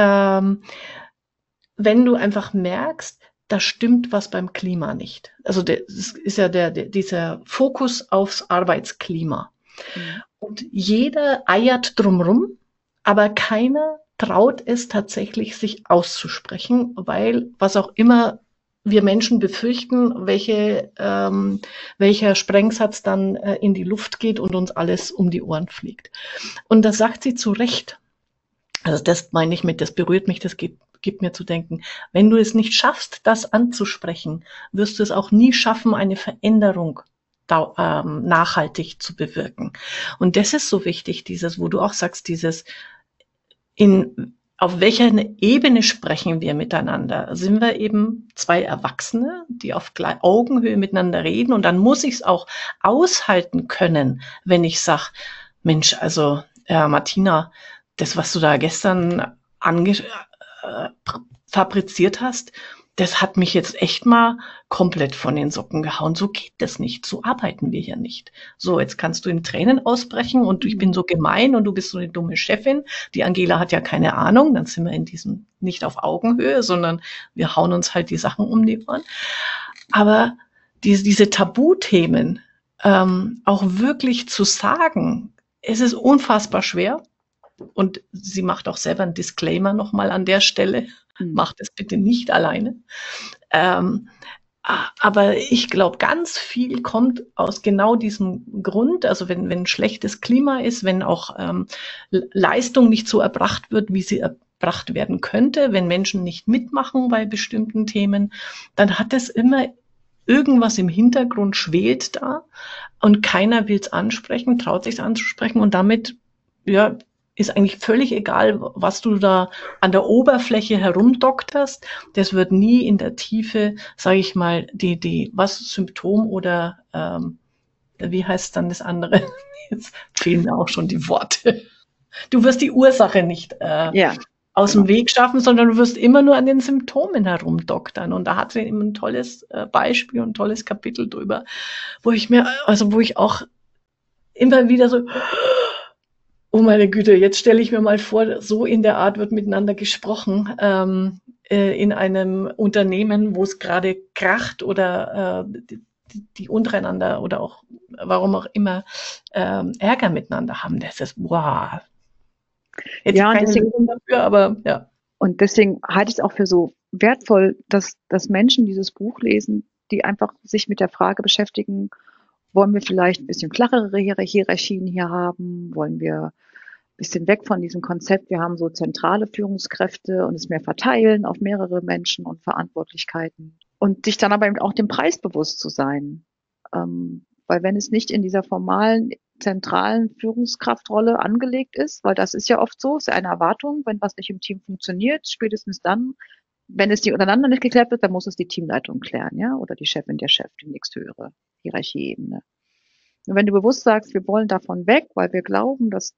wenn du einfach merkst, da stimmt was beim Klima nicht. Also das ist ja dieser Fokus aufs Arbeitsklima. Mhm. Und jeder eiert drumrum, aber keiner traut es tatsächlich, sich auszusprechen, weil was auch immer wir Menschen befürchten, welcher Sprengsatz dann in die Luft geht und uns alles um die Ohren fliegt. Und das sagt sie zu Recht. Also das meine ich mit, das berührt mich, das gibt mir zu denken. Wenn du es nicht schaffst, das anzusprechen, wirst du es auch nie schaffen, eine Veränderung nachhaltig zu bewirken. Und das ist so wichtig, dieses, wo du auch sagst, dieses auf welcher Ebene sprechen wir miteinander? Sind wir eben zwei Erwachsene, die auf Augenhöhe miteinander reden? Und dann muss ich es auch aushalten können, wenn ich sage, Mensch, also Martina, das, was du da gestern fabriziert hast, das hat mich jetzt echt mal komplett von den Socken gehauen. So geht das nicht. So arbeiten wir hier nicht. So, jetzt kannst du in Tränen ausbrechen und ich bin so gemein und du bist so eine dumme Chefin. Die Angela hat ja keine Ahnung. Dann sind wir in diesem nicht auf Augenhöhe, sondern wir hauen uns halt die Sachen um die Ohren. Aber diese Tabuthemen auch wirklich zu sagen, es ist unfassbar schwer. Und sie macht auch selber einen Disclaimer nochmal an der Stelle. Macht es bitte nicht alleine. Aber ich glaube, ganz viel kommt aus genau diesem Grund. Also wenn schlechtes Klima ist, wenn auch Leistung nicht so erbracht wird, wie sie erbracht werden könnte, wenn Menschen nicht mitmachen bei bestimmten Themen, dann hat es immer irgendwas im Hintergrund schwelt da und keiner will es ansprechen, traut sich es anzusprechen und damit, ja, ist eigentlich völlig egal, was du da an der Oberfläche herumdokterst. Das wird nie in der Tiefe, sage ich mal, was Symptom oder wie heißt dann das andere? Jetzt fehlen mir auch schon die Worte. Du wirst die Ursache nicht aus dem Weg schaffen, sondern du wirst immer nur an den Symptomen herumdoktern. Und da hat sie eben ein tolles Beispiel und ein tolles Kapitel drüber, wo ich auch immer wieder so, oh meine Güte, jetzt stelle ich mir mal vor, so in der Art wird miteinander gesprochen in einem Unternehmen, wo es gerade kracht oder die untereinander oder auch, warum auch immer, Ärger miteinander haben. Das ist, wow. Jetzt ja, und deswegen, dafür, aber ja. Und deswegen halte ich es auch für so wertvoll, dass Menschen dieses Buch lesen, die einfach sich mit der Frage beschäftigen, Wollen wir vielleicht ein bisschen flachere Hierarchien hier haben? Wollen wir ein bisschen weg von diesem Konzept, wir haben so zentrale Führungskräfte und es mehr verteilen auf mehrere Menschen und Verantwortlichkeiten? Und sich dann aber eben auch dem Preis bewusst zu sein. Weil wenn es nicht in dieser formalen, zentralen Führungskraftrolle angelegt ist, weil das ist ja oft so, ist ja eine Erwartung, wenn was nicht im Team funktioniert, spätestens dann, wenn es die untereinander nicht geklärt wird, dann muss es die Teamleitung klären, ja, oder die Chefin, der Chef, die nächsthöhere Hierarchieebene. Und wenn du bewusst sagst, wir wollen davon weg, weil wir glauben, dass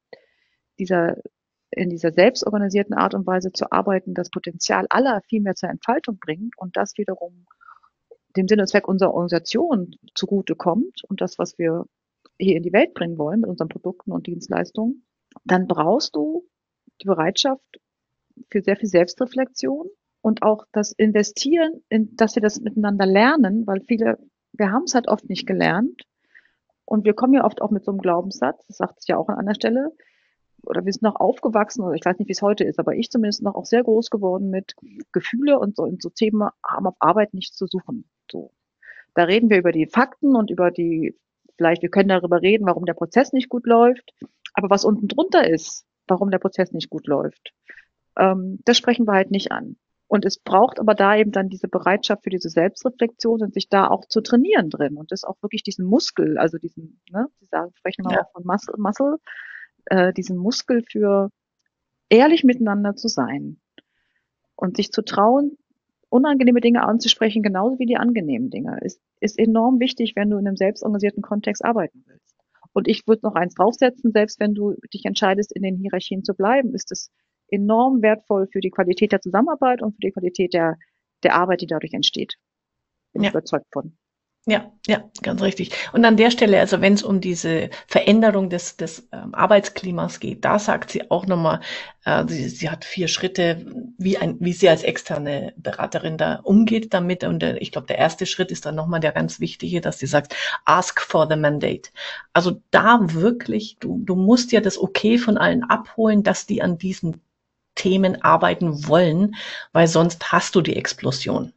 in dieser selbstorganisierten Art und Weise zu arbeiten, das Potenzial aller viel mehr zur Entfaltung bringt und das wiederum dem Sinn und Zweck unserer Organisation zugutekommt und das, was wir hier in die Welt bringen wollen mit unseren Produkten und Dienstleistungen, dann brauchst du die Bereitschaft für sehr viel Selbstreflexion und auch das Investieren, in, dass wir das miteinander lernen, weil wir haben es halt oft nicht gelernt und wir kommen ja oft auch mit so einem Glaubenssatz, das sagt es ja auch an einer Stelle, oder wir sind noch aufgewachsen, oder ich weiß nicht, wie es heute ist, aber ich zumindest noch auch sehr groß geworden mit Gefühle und so Themen haben auf Arbeit nichts zu suchen. So. Da reden wir über die Fakten und vielleicht wir können darüber reden, warum der Prozess nicht gut läuft, aber was unten drunter ist, warum der Prozess nicht gut läuft, das sprechen wir halt nicht an. Und es braucht aber da eben dann diese Bereitschaft für diese Selbstreflexion und sich da auch zu trainieren drin und das auch wirklich diesen Muskel, also diesen, ne, Sie sagen, sprechen wir auch von Muscle, diesen Muskel für ehrlich miteinander zu sein und sich zu trauen, unangenehme Dinge anzusprechen, genauso wie die angenehmen Dinge, ist enorm wichtig, wenn du in einem selbstorganisierten Kontext arbeiten willst. Und ich würde noch eins draufsetzen, selbst wenn du dich entscheidest, in den Hierarchien zu bleiben, ist es enorm wertvoll für die Qualität der Zusammenarbeit und für die Qualität der Arbeit, die dadurch entsteht. Bin ich überzeugt von. Ja, ganz richtig. Und an der Stelle, also wenn es um diese Veränderung des Arbeitsklimas geht, da sagt sie auch nochmal, sie hat 4 Schritte, wie sie als externe Beraterin da umgeht damit. Und ich glaube, der erste Schritt ist dann nochmal der ganz wichtige, dass sie sagt, ask for the mandate. Also da wirklich, du musst ja das Okay von allen abholen, dass die an diesen Themen arbeiten wollen, weil sonst hast du die Explosion.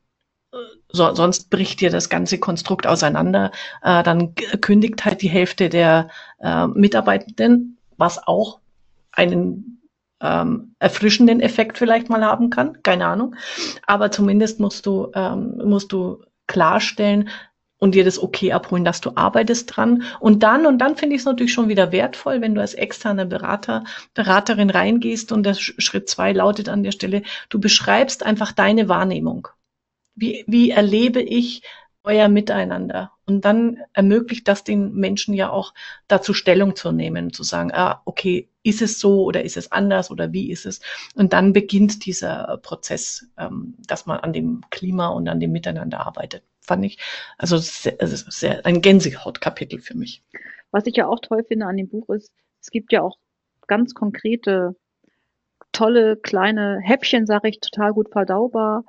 Sonst bricht dir das ganze Konstrukt auseinander. Dann kündigt halt die Hälfte der Mitarbeitenden, was auch einen erfrischenden Effekt vielleicht mal haben kann, keine Ahnung. Aber zumindest musst du klarstellen und dir das Okay abholen, dass du arbeitest dran. Und dann finde ich es natürlich schon wieder wertvoll, wenn du als externer Beraterin reingehst und der Schritt 2 lautet an der Stelle, du beschreibst einfach deine Wahrnehmung. Wie erlebe ich euer Miteinander? Und dann ermöglicht das den Menschen ja auch dazu Stellung zu nehmen, zu sagen, okay, ist es so oder ist es anders oder wie ist es? Und dann beginnt dieser Prozess, dass man an dem Klima und an dem Miteinander arbeitet. Fand ich also sehr ein Gänsehautkapitel für mich. Was ich ja auch toll finde an dem Buch ist, es gibt ja auch ganz konkrete, tolle kleine Häppchen, sage ich, total gut verdaubar,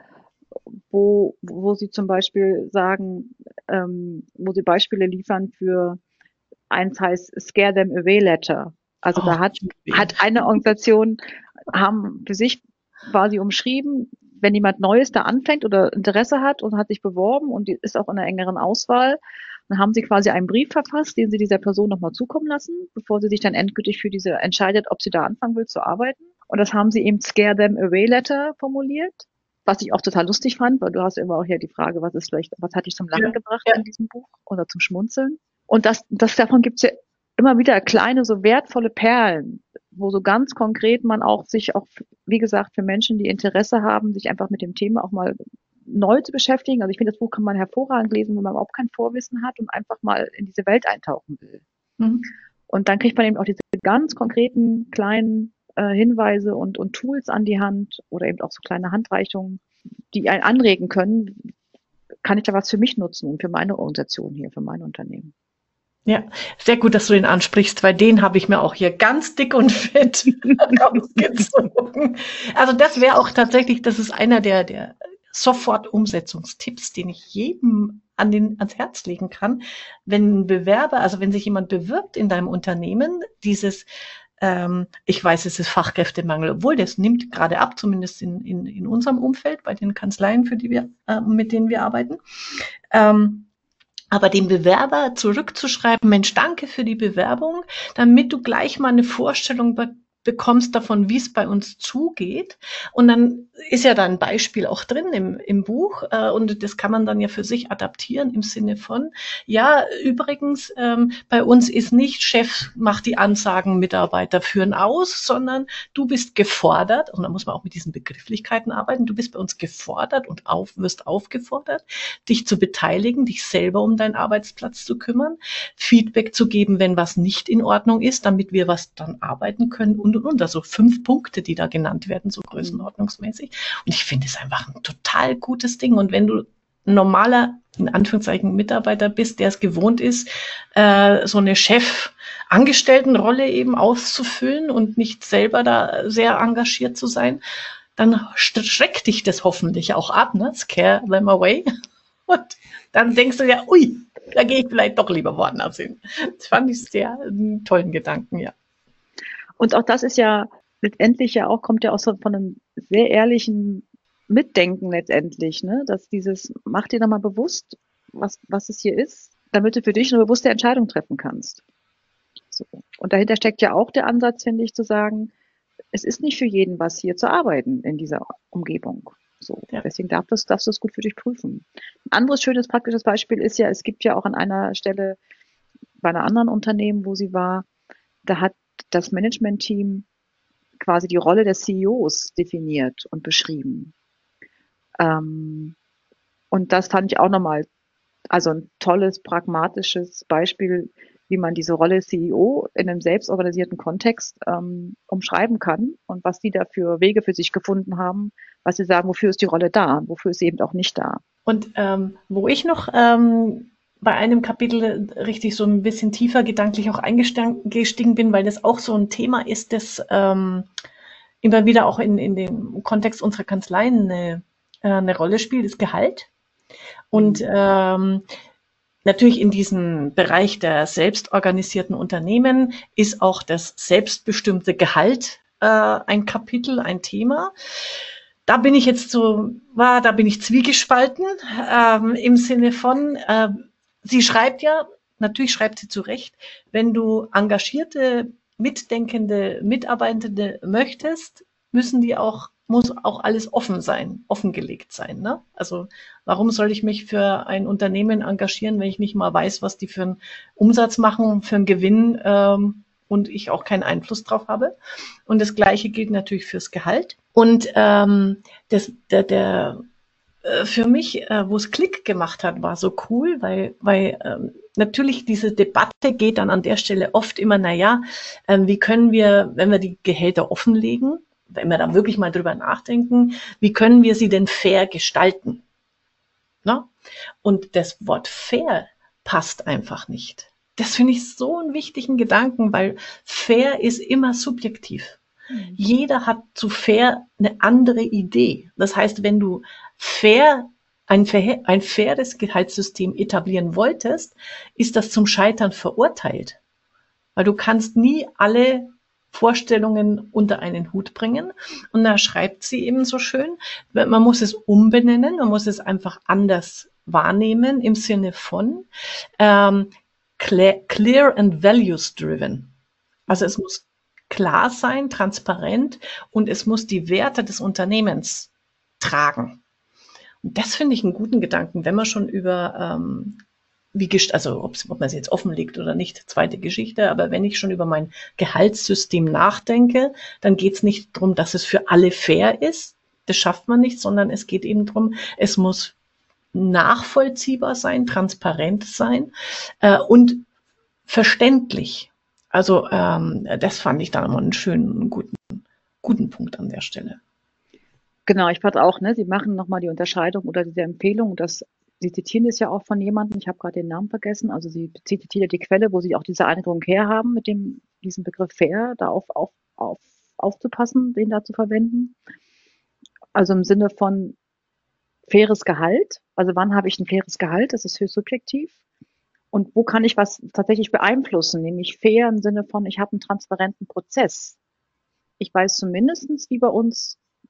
wo sie zum Beispiel sagen, wo sie Beispiele liefern für eins heißt Scare Them Away Letter. Also da hat eine Organisation für sich quasi umschrieben, wenn jemand Neues da anfängt oder Interesse hat und hat sich beworben und ist auch in einer engeren Auswahl, dann haben sie quasi einen Brief verfasst, den sie dieser Person nochmal zukommen lassen, bevor sie sich dann endgültig für diese entscheidet, ob sie da anfangen will zu arbeiten. Und das haben sie eben Scare Them Away Letter formuliert. Was ich auch total lustig fand, weil du hast immer auch hier die Frage, was hat dich zum Lachen gebracht in diesem Buch oder zum Schmunzeln? Und davon gibt's ja immer wieder kleine, so wertvolle Perlen, wo so ganz konkret man auch sich auch, wie gesagt, für Menschen, die Interesse haben, sich einfach mit dem Thema auch mal neu zu beschäftigen. Also ich finde, das Buch kann man hervorragend lesen, wenn man überhaupt kein Vorwissen hat und einfach mal in diese Welt eintauchen will. Mhm. Und dann kriegt man eben auch diese ganz konkreten kleinen Hinweise und Tools an die Hand oder eben auch so kleine Handreichungen, die einen anregen können, kann ich da was für mich nutzen und für meine Organisation hier, für mein Unternehmen. Ja, sehr gut, dass du den ansprichst, weil den habe ich mir auch hier ganz dick und fett rausgezogen. Also das wäre auch tatsächlich, das ist einer der Sofort-Umsetzungstipps, den ich jedem ans Herz legen kann. Wenn ein Bewerber, also wenn sich jemand bewirbt in deinem Unternehmen, ich weiß, es ist Fachkräftemangel, obwohl das nimmt gerade ab, zumindest in unserem Umfeld, bei den Kanzleien, mit denen wir arbeiten. Aber dem Bewerber zurückzuschreiben, Mensch, danke für die Bewerbung, damit du gleich mal eine Vorstellung bekommst davon, wie es bei uns zugeht. Und dann ist ja da ein Beispiel auch drin im Buch. Und das kann man dann ja für sich adaptieren im Sinne von, ja, übrigens, bei uns ist nicht Chef macht die Ansagen, Mitarbeiter führen aus, sondern du bist gefordert, und da muss man auch mit diesen Begrifflichkeiten arbeiten, du bist bei uns gefordert und wirst aufgefordert, dich zu beteiligen, dich selber um deinen Arbeitsplatz zu kümmern, Feedback zu geben, wenn was nicht in Ordnung ist, damit wir was dann arbeiten können und. Also 5 Punkte, die da genannt werden, so größenordnungsmäßig. Und ich finde es einfach ein total gutes Ding. Und wenn du ein normaler, in Anführungszeichen, Mitarbeiter bist, der es gewohnt ist, so eine Chef-Angestelltenrolle eben auszufüllen und nicht selber da sehr engagiert zu sein, dann schreckt dich das hoffentlich auch ab, ne? Scare them away. Und dann denkst du ja, ui, da gehe ich vielleicht doch lieber woanders hin. Das fand ich sehr einen tollen Gedanken, ja. Und auch das ist ja letztendlich ja auch, kommt ja auch so von einem sehr ehrlichen Mitdenken letztendlich, ne? Dass dieses, mach dir nochmal bewusst, was es hier ist, damit du für dich eine bewusste Entscheidung treffen kannst. So. Und dahinter steckt ja auch der Ansatz, finde ich, zu sagen, es ist nicht für jeden was, hier zu arbeiten in dieser Umgebung. So. Ja. Deswegen darfst du es gut für dich prüfen. Ein anderes schönes praktisches Beispiel ist ja, es gibt ja auch an einer Stelle bei einer anderen Unternehmen, wo sie war, da hat das Management-Team quasi die Rolle des CEOs definiert und beschrieben. Und das fand ich auch nochmal, also ein tolles, pragmatisches Beispiel, wie man diese Rolle CEO in einem selbstorganisierten Kontext umschreiben kann und was die da für Wege für sich gefunden haben, was sie sagen, wofür ist die Rolle da, wofür ist sie eben auch nicht da. Und wo ich noch bei einem Kapitel richtig so ein bisschen tiefer gedanklich auch eingestiegen bin, weil das auch so ein Thema ist, das immer wieder auch in dem Kontext unserer Kanzleien eine Rolle spielt, ist Gehalt. Und natürlich in diesem Bereich der selbstorganisierten Unternehmen ist auch das selbstbestimmte Gehalt ein Kapitel, ein Thema. Da bin ich jetzt da bin ich zwiegespalten im Sinne von, sie schreibt ja, natürlich schreibt sie zu Recht, wenn du engagierte, mitdenkende Mitarbeitende möchtest, muss auch alles offen sein, offengelegt sein. Ne? Also warum soll ich mich für ein Unternehmen engagieren, wenn ich nicht mal weiß, was die für einen Umsatz machen, für einen Gewinn und ich auch keinen Einfluss drauf habe. Und das Gleiche gilt natürlich fürs Gehalt. Und für mich, wo es Klick gemacht hat, war so cool, weil natürlich diese Debatte geht dann an der Stelle oft immer, wie können wir, wenn wir die Gehälter offenlegen, wenn wir da wirklich mal drüber nachdenken, wie können wir sie denn fair gestalten? Na? Und das Wort fair passt einfach nicht. Das finde ich so einen wichtigen Gedanken, weil fair ist immer subjektiv. Jeder hat zu fair eine andere Idee. Das heißt, wenn du ein faires Gehaltssystem etablieren wolltest, ist das zum Scheitern verurteilt. Weil du kannst nie alle Vorstellungen unter einen Hut bringen. Und da schreibt sie eben so schön, man muss es umbenennen, man muss es einfach anders wahrnehmen im Sinne von clear and values driven. Also es muss klar sein, transparent und es muss die Werte des Unternehmens tragen. Und das finde ich einen guten Gedanken, wenn man schon über ob man es jetzt offenlegt oder nicht, zweite Geschichte, aber wenn ich schon über mein Gehaltssystem nachdenke, dann geht es nicht darum, dass es für alle fair ist, das schafft man nicht, sondern es geht eben darum, es muss nachvollziehbar sein, transparent sein und verständlich. Also das fand ich dann immer einen schönen, guten Punkt an der Stelle. Genau, ich fand auch, ne, sie machen nochmal die Unterscheidung oder diese Empfehlung, sie zitieren es ja auch von jemandem, ich habe gerade den Namen vergessen, also sie zitieren die Quelle, wo sie auch diese Einigung herhaben, mit diesem Begriff fair, da aufzupassen, den da zu verwenden. Also im Sinne von faires Gehalt, also wann habe ich ein faires Gehalt, das ist höchst subjektiv. Und wo kann ich was tatsächlich beeinflussen, nämlich fair im Sinne von, ich habe einen transparenten Prozess. Ich weiß zumindestens, wie bei uns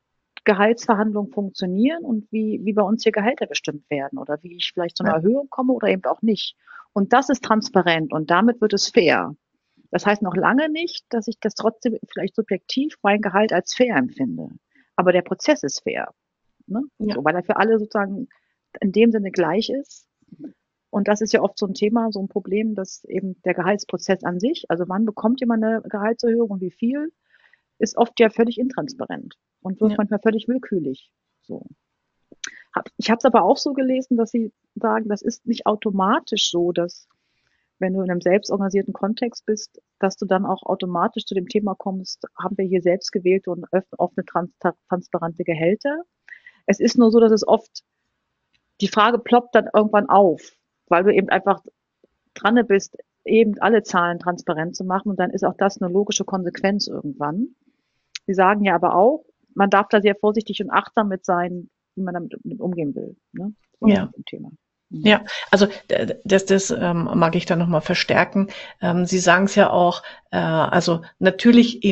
Gehaltsverhandlungen funktionieren und wie bei uns hier Gehälter bestimmt werden oder wie ich vielleicht zu einer Ja, Erhöhung komme oder eben auch nicht. Und das ist transparent und damit wird es fair. Das heißt noch lange nicht, dass ich das trotzdem vielleicht subjektiv mein Gehalt als fair empfinde. Aber der Prozess ist fair, ne? ja, So, weil er für alle sozusagen in dem Sinne gleich ist. Und das ist ja oft so ein Thema, so ein Problem, dass eben der Gehaltsprozess an sich, also wann bekommt jemand eine Gehaltserhöhung und wie viel, ist oft ja völlig intransparent und wird ja, manchmal völlig willkürlich. So. Ich habe es aber auch so gelesen, dass sie sagen, das ist nicht automatisch so, dass wenn du in einem selbstorganisierten Kontext bist, dass du dann auch automatisch zu dem Thema kommst, haben wir hier selbst gewählte und offene, transparente Gehälter. Es ist nur so, dass es oft, die Frage ploppt dann irgendwann auf, weil du eben einfach dran bist, eben alle Zahlen transparent zu machen und dann ist auch das eine logische Konsequenz irgendwann. Sie sagen ja aber auch, man darf da sehr vorsichtig und achtsam mit sein, wie man damit umgehen will. Ne? So ja. ein Thema. Mhm. Ja, also das mag ich da nochmal verstärken. Sie sagen es ja auch, also natürlich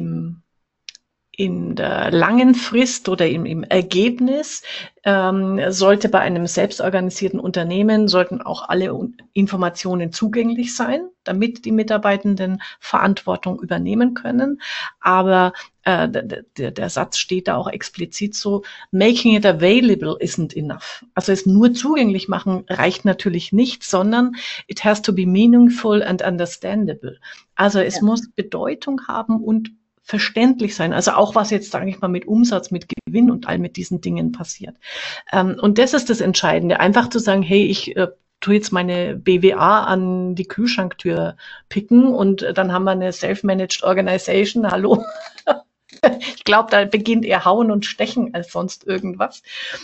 in der langen Frist oder im Ergebnis sollte bei einem selbstorganisierten Unternehmen sollten auch alle Informationen zugänglich sein, damit die Mitarbeitenden Verantwortung übernehmen können. Aber der Satz steht da auch explizit so: Making it available isn't enough. Also es nur zugänglich machen reicht natürlich nicht, sondern it has to be meaningful and understandable. Also es Ja. muss Bedeutung haben und verständlich sein. Also auch was jetzt, sage ich mal, mit Umsatz, mit Gewinn und all mit diesen Dingen passiert. Und das ist das Entscheidende. Einfach zu sagen, hey, ich tue jetzt meine BWA an die Kühlschranktür picken und dann haben wir eine Self-Managed Organization. Hallo. Ich glaube, da beginnt eher Hauen und Stechen als sonst irgendwas.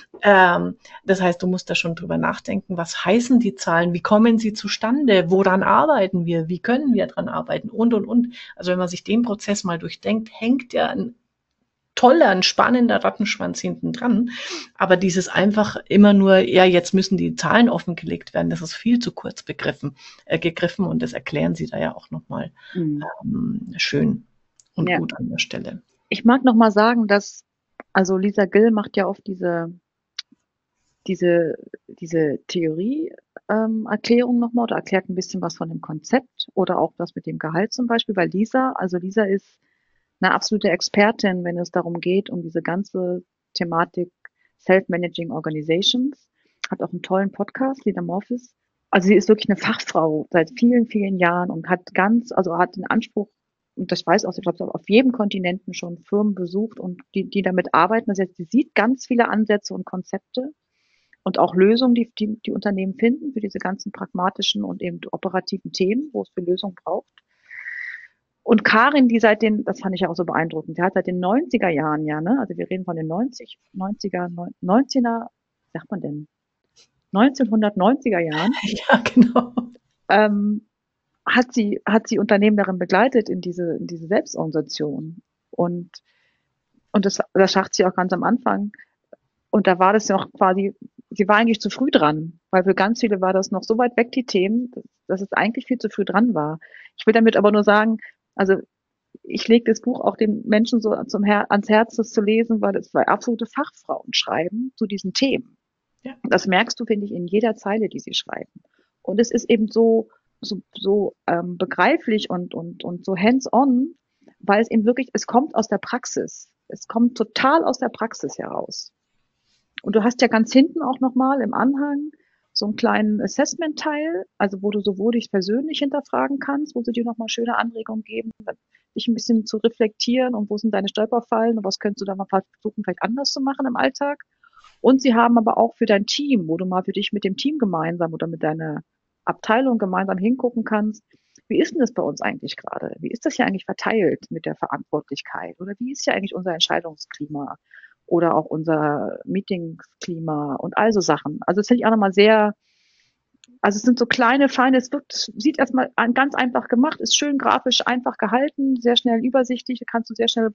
Das heißt, du musst da schon drüber nachdenken, was heißen die Zahlen, wie kommen sie zustande, woran arbeiten wir, wie können wir dran arbeiten und. Also wenn man sich den Prozess mal durchdenkt, hängt ja ein toller, ein spannender Rattenschwanz hinten dran. Aber dieses einfach immer nur, ja, jetzt müssen die Zahlen offengelegt werden, das ist viel zu kurz gegriffen und das erklären sie da ja auch nochmal Mhm. schön und Ja. gut an der Stelle. Ich mag noch mal sagen, dass, also Lisa Gill macht ja oft diese, diese Theorie, Erklärung nochmal oder erklärt ein bisschen was von dem Konzept oder auch das mit dem Gehalt zum Beispiel, weil Lisa ist eine absolute Expertin, wenn es darum geht, um diese ganze Thematik Self-Managing Organizations, hat auch einen tollen Podcast, Lina Morphis. Also sie ist wirklich eine Fachfrau seit vielen, vielen Jahren und also hat den Anspruch, und das weiß auch, ich glaube, auf jedem Kontinenten schon Firmen besucht und die damit arbeiten. Das heißt, sie sieht ganz viele Ansätze und Konzepte und auch Lösungen, die Unternehmen finden für diese ganzen pragmatischen und eben operativen Themen, wo es für Lösungen braucht. Und Karin, das fand ich ja auch so beeindruckend, die hat seit den 90er Jahren, ja, ne, also wir reden von den 90er, 19er, wie sagt man denn, 1990er Jahren, Ja, genau. ähm, hat sie Unternehmen darin begleitet in diese Selbstorganisation. Und, und das schafft sie auch ganz am Anfang. Und da war das ja auch quasi, sie war eigentlich zu früh dran, weil für ganz viele war das noch so weit weg, die Themen, dass es eigentlich viel zu früh dran war. Ich will damit aber nur sagen, also ich lege das Buch auch den Menschen so ans Herz, das zu lesen, weil es zwei absolute Fachfrauen schreiben zu diesen Themen. Ja. Das merkst du, finde ich, in jeder Zeile, die sie schreiben. Und es ist eben so begreiflich und so hands-on, weil es eben wirklich, es kommt aus der Praxis. Es kommt total aus der Praxis heraus. Und du hast ja ganz hinten auch nochmal im Anhang so einen kleinen Assessment-Teil, also wo du sowohl dich persönlich hinterfragen kannst, wo sie dir nochmal schöne Anregungen geben, dich ein bisschen zu reflektieren und wo sind deine Stolperfallen und was könntest du da mal versuchen, vielleicht anders zu machen im Alltag. Und sie haben aber auch für dein Team, wo du mal für dich mit dem Team gemeinsam oder mit deiner Abteilung gemeinsam hingucken kannst, wie ist denn das bei uns eigentlich gerade? Wie ist das hier eigentlich verteilt mit der Verantwortlichkeit? Oder wie ist hier eigentlich unser Entscheidungsklima? Oder auch unser Meetingsklima und all so Sachen. Also das finde ich auch nochmal sehr, also es sind so kleine, feine, sieht erstmal ganz einfach gemacht, ist schön grafisch einfach gehalten, sehr schnell übersichtlich, kannst du sehr schnell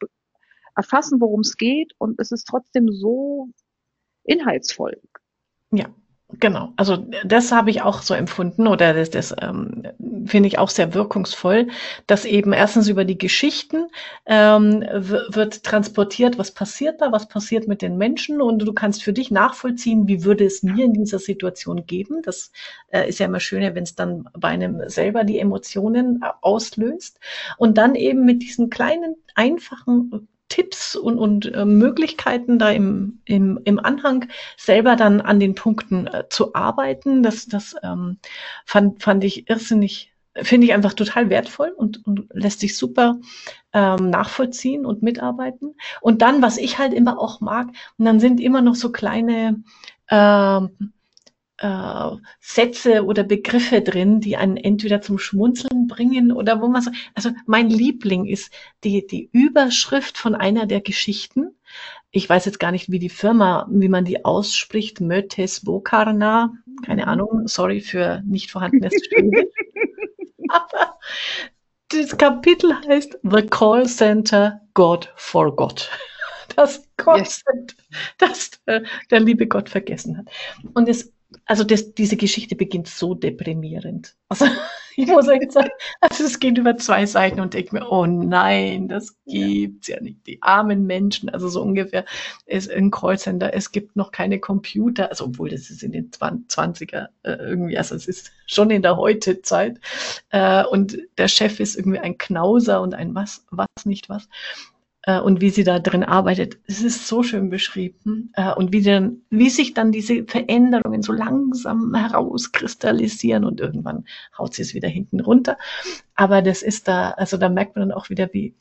erfassen, worum es geht und es ist trotzdem so inhaltsvoll. Ja, Genau, also das habe ich auch so empfunden oder das finde ich auch sehr wirkungsvoll, dass eben erstens über die Geschichten wird transportiert, was passiert da, was passiert mit den Menschen und du kannst für dich nachvollziehen, wie würde es mir in dieser Situation geben. Das ist ja immer schöner, wenn es dann bei einem selber die Emotionen auslöst und dann eben mit diesen kleinen, einfachen Tipps und Möglichkeiten da im Anhang selber dann an den Punkten zu arbeiten, das fand ich irrsinnig, finde ich einfach total wertvoll und lässt sich super nachvollziehen und mitarbeiten. Und dann, was ich halt immer auch mag, und dann sind immer noch so kleine ähm, Sätze oder Begriffe drin, die einen entweder zum Schmunzeln bringen oder wo man so, also mein Liebling ist die Überschrift von einer der Geschichten. Ich weiß jetzt gar nicht, wie die Firma, wie man die ausspricht, Mötes Bokarna, keine Mhm. Ahnung, sorry für nicht vorhandenes Schwedisch. Aber das Kapitel heißt The Call Center God Forgot. Das Yes. Callcenter, das der liebe Gott vergessen hat. Und diese Geschichte beginnt so deprimierend. Also ich muss echt sagen, also es geht über 2 Seiten und denke mir, oh nein, das Ja. gibt's ja nicht. Die armen Menschen, also so ungefähr ist ein Callcenter, es gibt noch keine Computer, also obwohl das ist in den 20er irgendwie, also es ist schon in der Heutezeit. Und der Chef ist irgendwie ein Knauser und ein was nicht was und wie sie da drin arbeitet. Es ist so schön beschrieben und wie sich dann diese Veränderungen so langsam herauskristallisieren und irgendwann haut sie es wieder hinten runter. Aber das ist da, also da merkt man dann auch wieder, wie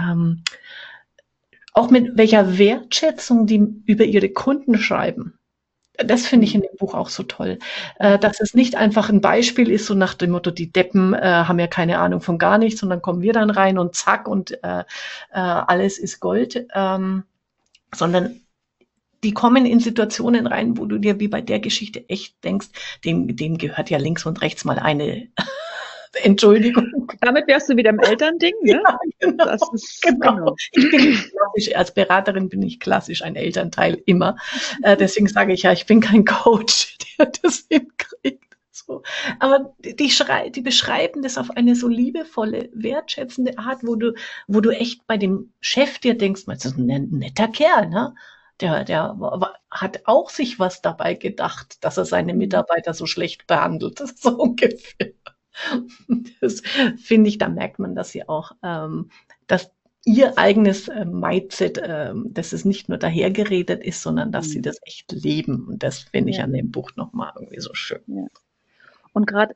auch mit welcher Wertschätzung die über ihre Kunden schreiben. Das finde ich in dem Buch auch so toll, dass es nicht einfach ein Beispiel ist, so nach dem Motto, die Deppen haben ja keine Ahnung von gar nichts und dann kommen wir dann rein und zack und alles ist Gold, sondern die kommen in Situationen rein, wo du dir wie bei der Geschichte echt denkst, dem gehört ja links und rechts mal eine Entschuldigung. Damit wärst du wieder im Elternding, ne? Ja, genau, Das ist, genau. Ich bin klassisch, als Beraterin bin ich klassisch ein Elternteil immer. Deswegen sage ich ja, ich bin kein Coach, der das hinkriegt. So. Aber die beschreiben das auf eine so liebevolle, wertschätzende Art, wo du echt bei dem Chef dir denkst, das ist ein netter Kerl, ne? Der hat auch sich was dabei gedacht, dass er seine Mitarbeiter so schlecht behandelt. Das ist so ungefähr. Das finde ich, da merkt man, dass sie auch, dass ihr eigenes Mindset, dass es nicht nur dahergeredet ist, sondern dass sie das echt leben. Und das finde ich Ja. an dem Buch nochmal irgendwie so schön. Ja. Und gerade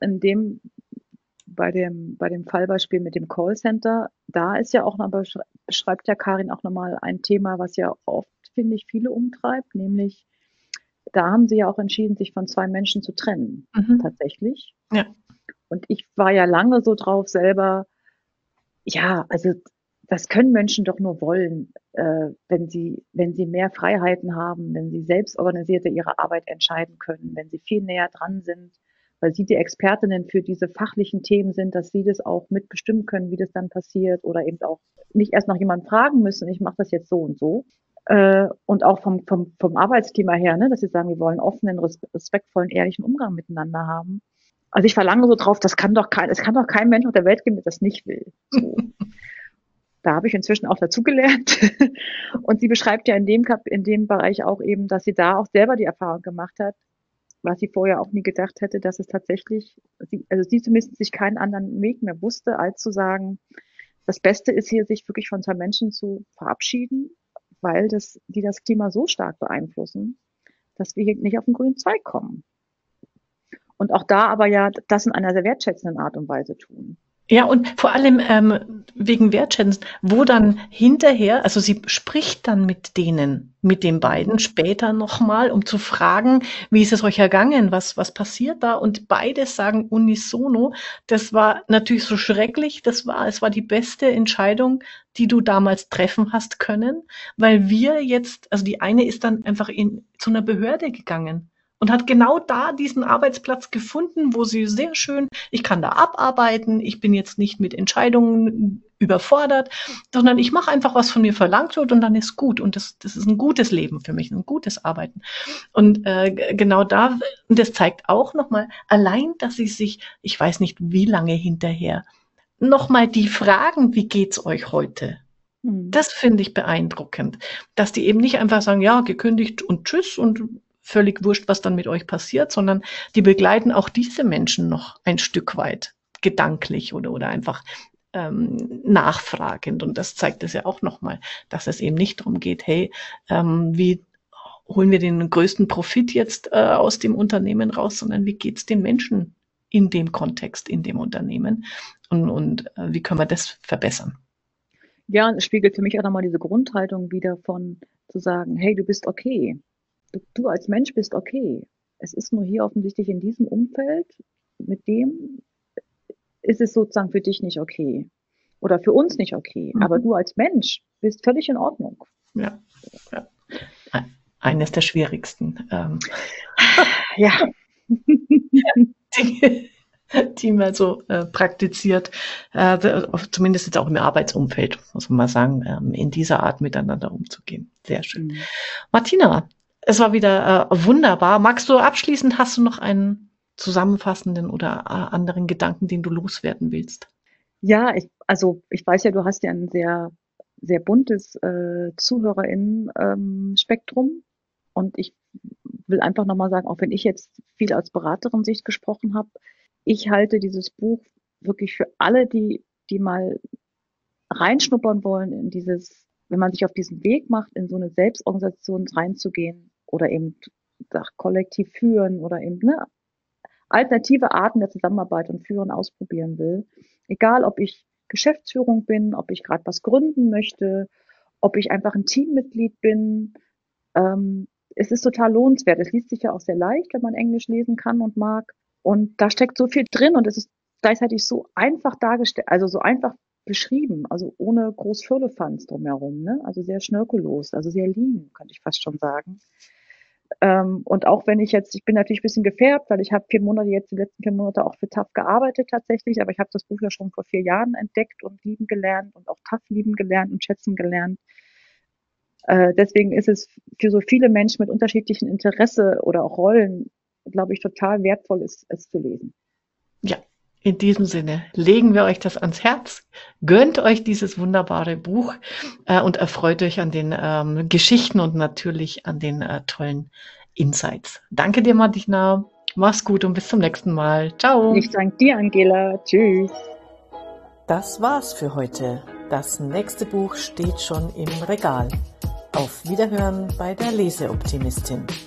bei dem Fallbeispiel mit dem Callcenter, da ist ja auch noch, beschreibt ja Karin auch nochmal ein Thema, was ja oft, finde ich, viele umtreibt, nämlich da haben sie ja auch entschieden, sich von 2 Menschen zu trennen, tatsächlich. Ja. Und ich war ja lange so drauf selber, ja, also das können Menschen doch nur wollen, wenn sie mehr Freiheiten haben, wenn sie selbstorganisierter ihre Arbeit entscheiden können, wenn sie viel näher dran sind, weil sie die Expertinnen für diese fachlichen Themen sind, dass sie das auch mitbestimmen können, wie das dann passiert oder eben auch nicht erst noch jemanden fragen müssen, ich mache das jetzt so und so. Und auch vom Arbeitsklima her, ne, dass sie sagen, wir wollen offenen, respektvollen, ehrlichen Umgang miteinander haben. Also ich verlange so drauf, es kann doch kein Mensch auf der Welt geben, der das nicht will. So. Da habe ich inzwischen auch dazugelernt. Und sie beschreibt ja in dem Bereich auch eben, dass sie da auch selber die Erfahrung gemacht hat, was sie vorher auch nie gedacht hätte, dass es tatsächlich, sie zumindest sich keinen anderen Weg mehr wusste, als zu sagen, das Beste ist hier, sich wirklich von 2 Menschen zu verabschieden, weil die das Klima so stark beeinflussen, dass wir hier nicht auf den grünen Zweig kommen. Und auch da aber ja das in einer sehr wertschätzenden Art und Weise tun. Ja, und vor allem wegen Wertschätzens, wo dann hinterher, also sie spricht dann mit den beiden später nochmal, um zu fragen, wie ist es euch ergangen, was passiert da? Und beide sagen unisono, das war natürlich so schrecklich, es war die beste Entscheidung, die du damals treffen hast können, weil wir jetzt, also die eine ist dann einfach zu einer Behörde gegangen und hat genau da diesen Arbeitsplatz gefunden, wo sie sehr schön, ich kann da abarbeiten, ich bin jetzt nicht mit Entscheidungen überfordert, sondern ich mache einfach, was von mir verlangt wird und dann ist gut. Und das ist ein gutes Leben für mich, ein gutes Arbeiten. Und genau da, und das zeigt auch nochmal, allein, dass sie sich, ich weiß nicht wie lange hinterher, nochmal die fragen, wie geht's euch heute? Das finde ich beeindruckend, dass die eben nicht einfach sagen, ja, gekündigt und tschüss und völlig wurscht, was dann mit euch passiert, sondern die begleiten auch diese Menschen noch ein Stück weit gedanklich oder einfach nachfragend. Und das zeigt es ja auch nochmal, dass es eben nicht darum geht, hey, wie holen wir den größten Profit jetzt aus dem Unternehmen raus, sondern wie geht's den Menschen in dem Kontext, in dem Unternehmen und wie können wir das verbessern? Ja, und es spiegelt für mich auch nochmal diese Grundhaltung wieder von zu sagen, hey, du bist okay. Du als Mensch bist okay. Es ist nur hier offensichtlich in diesem Umfeld, mit dem ist es sozusagen für dich nicht okay. Oder für uns nicht okay. Aber du als Mensch bist völlig in Ordnung. Ja, ja. Eines der schwierigsten Ja. Dinge, die man so praktiziert, zumindest jetzt auch im Arbeitsumfeld, muss man mal sagen, in dieser Art miteinander umzugehen. Sehr schön. Martina, es war wieder wunderbar. Magst du abschließend, hast du noch einen zusammenfassenden oder anderen Gedanken, den du loswerden willst? Ja, ich weiß ja, du hast ja ein sehr, sehr buntes ZuhörerInnen-Spektrum. Und ich will einfach nochmal sagen, auch wenn ich jetzt viel als Beraterin-Sicht gesprochen habe, ich halte dieses Buch wirklich für alle, die mal reinschnuppern wollen in dieses, wenn man sich auf diesen Weg macht, in so eine Selbstorganisation reinzugehen oder eben kollektiv führen oder eben alternative Arten der Zusammenarbeit und Führen ausprobieren will. Egal, ob ich Geschäftsführung bin, ob ich gerade was gründen möchte, ob ich einfach ein Teammitglied bin. Es ist total lohnenswert. Es liest sich ja auch sehr leicht, wenn man Englisch lesen kann und mag. Und da steckt so viel drin und es ist gleichzeitig so einfach dargestellt, also so einfach beschrieben, also ohne groß Firlefanz drumherum, ne? Also sehr schnörkellos, also sehr lean, könnte ich fast schon sagen. Und auch wenn ich bin natürlich ein bisschen gefärbt, weil ich habe die letzten 4 Monate auch für TAF gearbeitet tatsächlich, aber ich habe das Buch ja schon vor 4 Jahren entdeckt und lieben gelernt und auch TAF lieben gelernt und schätzen gelernt. Deswegen ist es für so viele Menschen mit unterschiedlichen Interesse oder auch Rollen, glaube ich, total wertvoll, es zu lesen. Ja, in diesem Sinne legen wir euch das ans Herz, gönnt euch dieses wunderbare Buch und erfreut euch an den Geschichten und natürlich an den tollen Insights. Danke dir, Martina. Mach's gut und bis zum nächsten Mal. Ciao. Ich danke dir, Angela. Tschüss. Das war's für heute. Das nächste Buch steht schon im Regal. Auf Wiederhören bei der Leseoptimistin.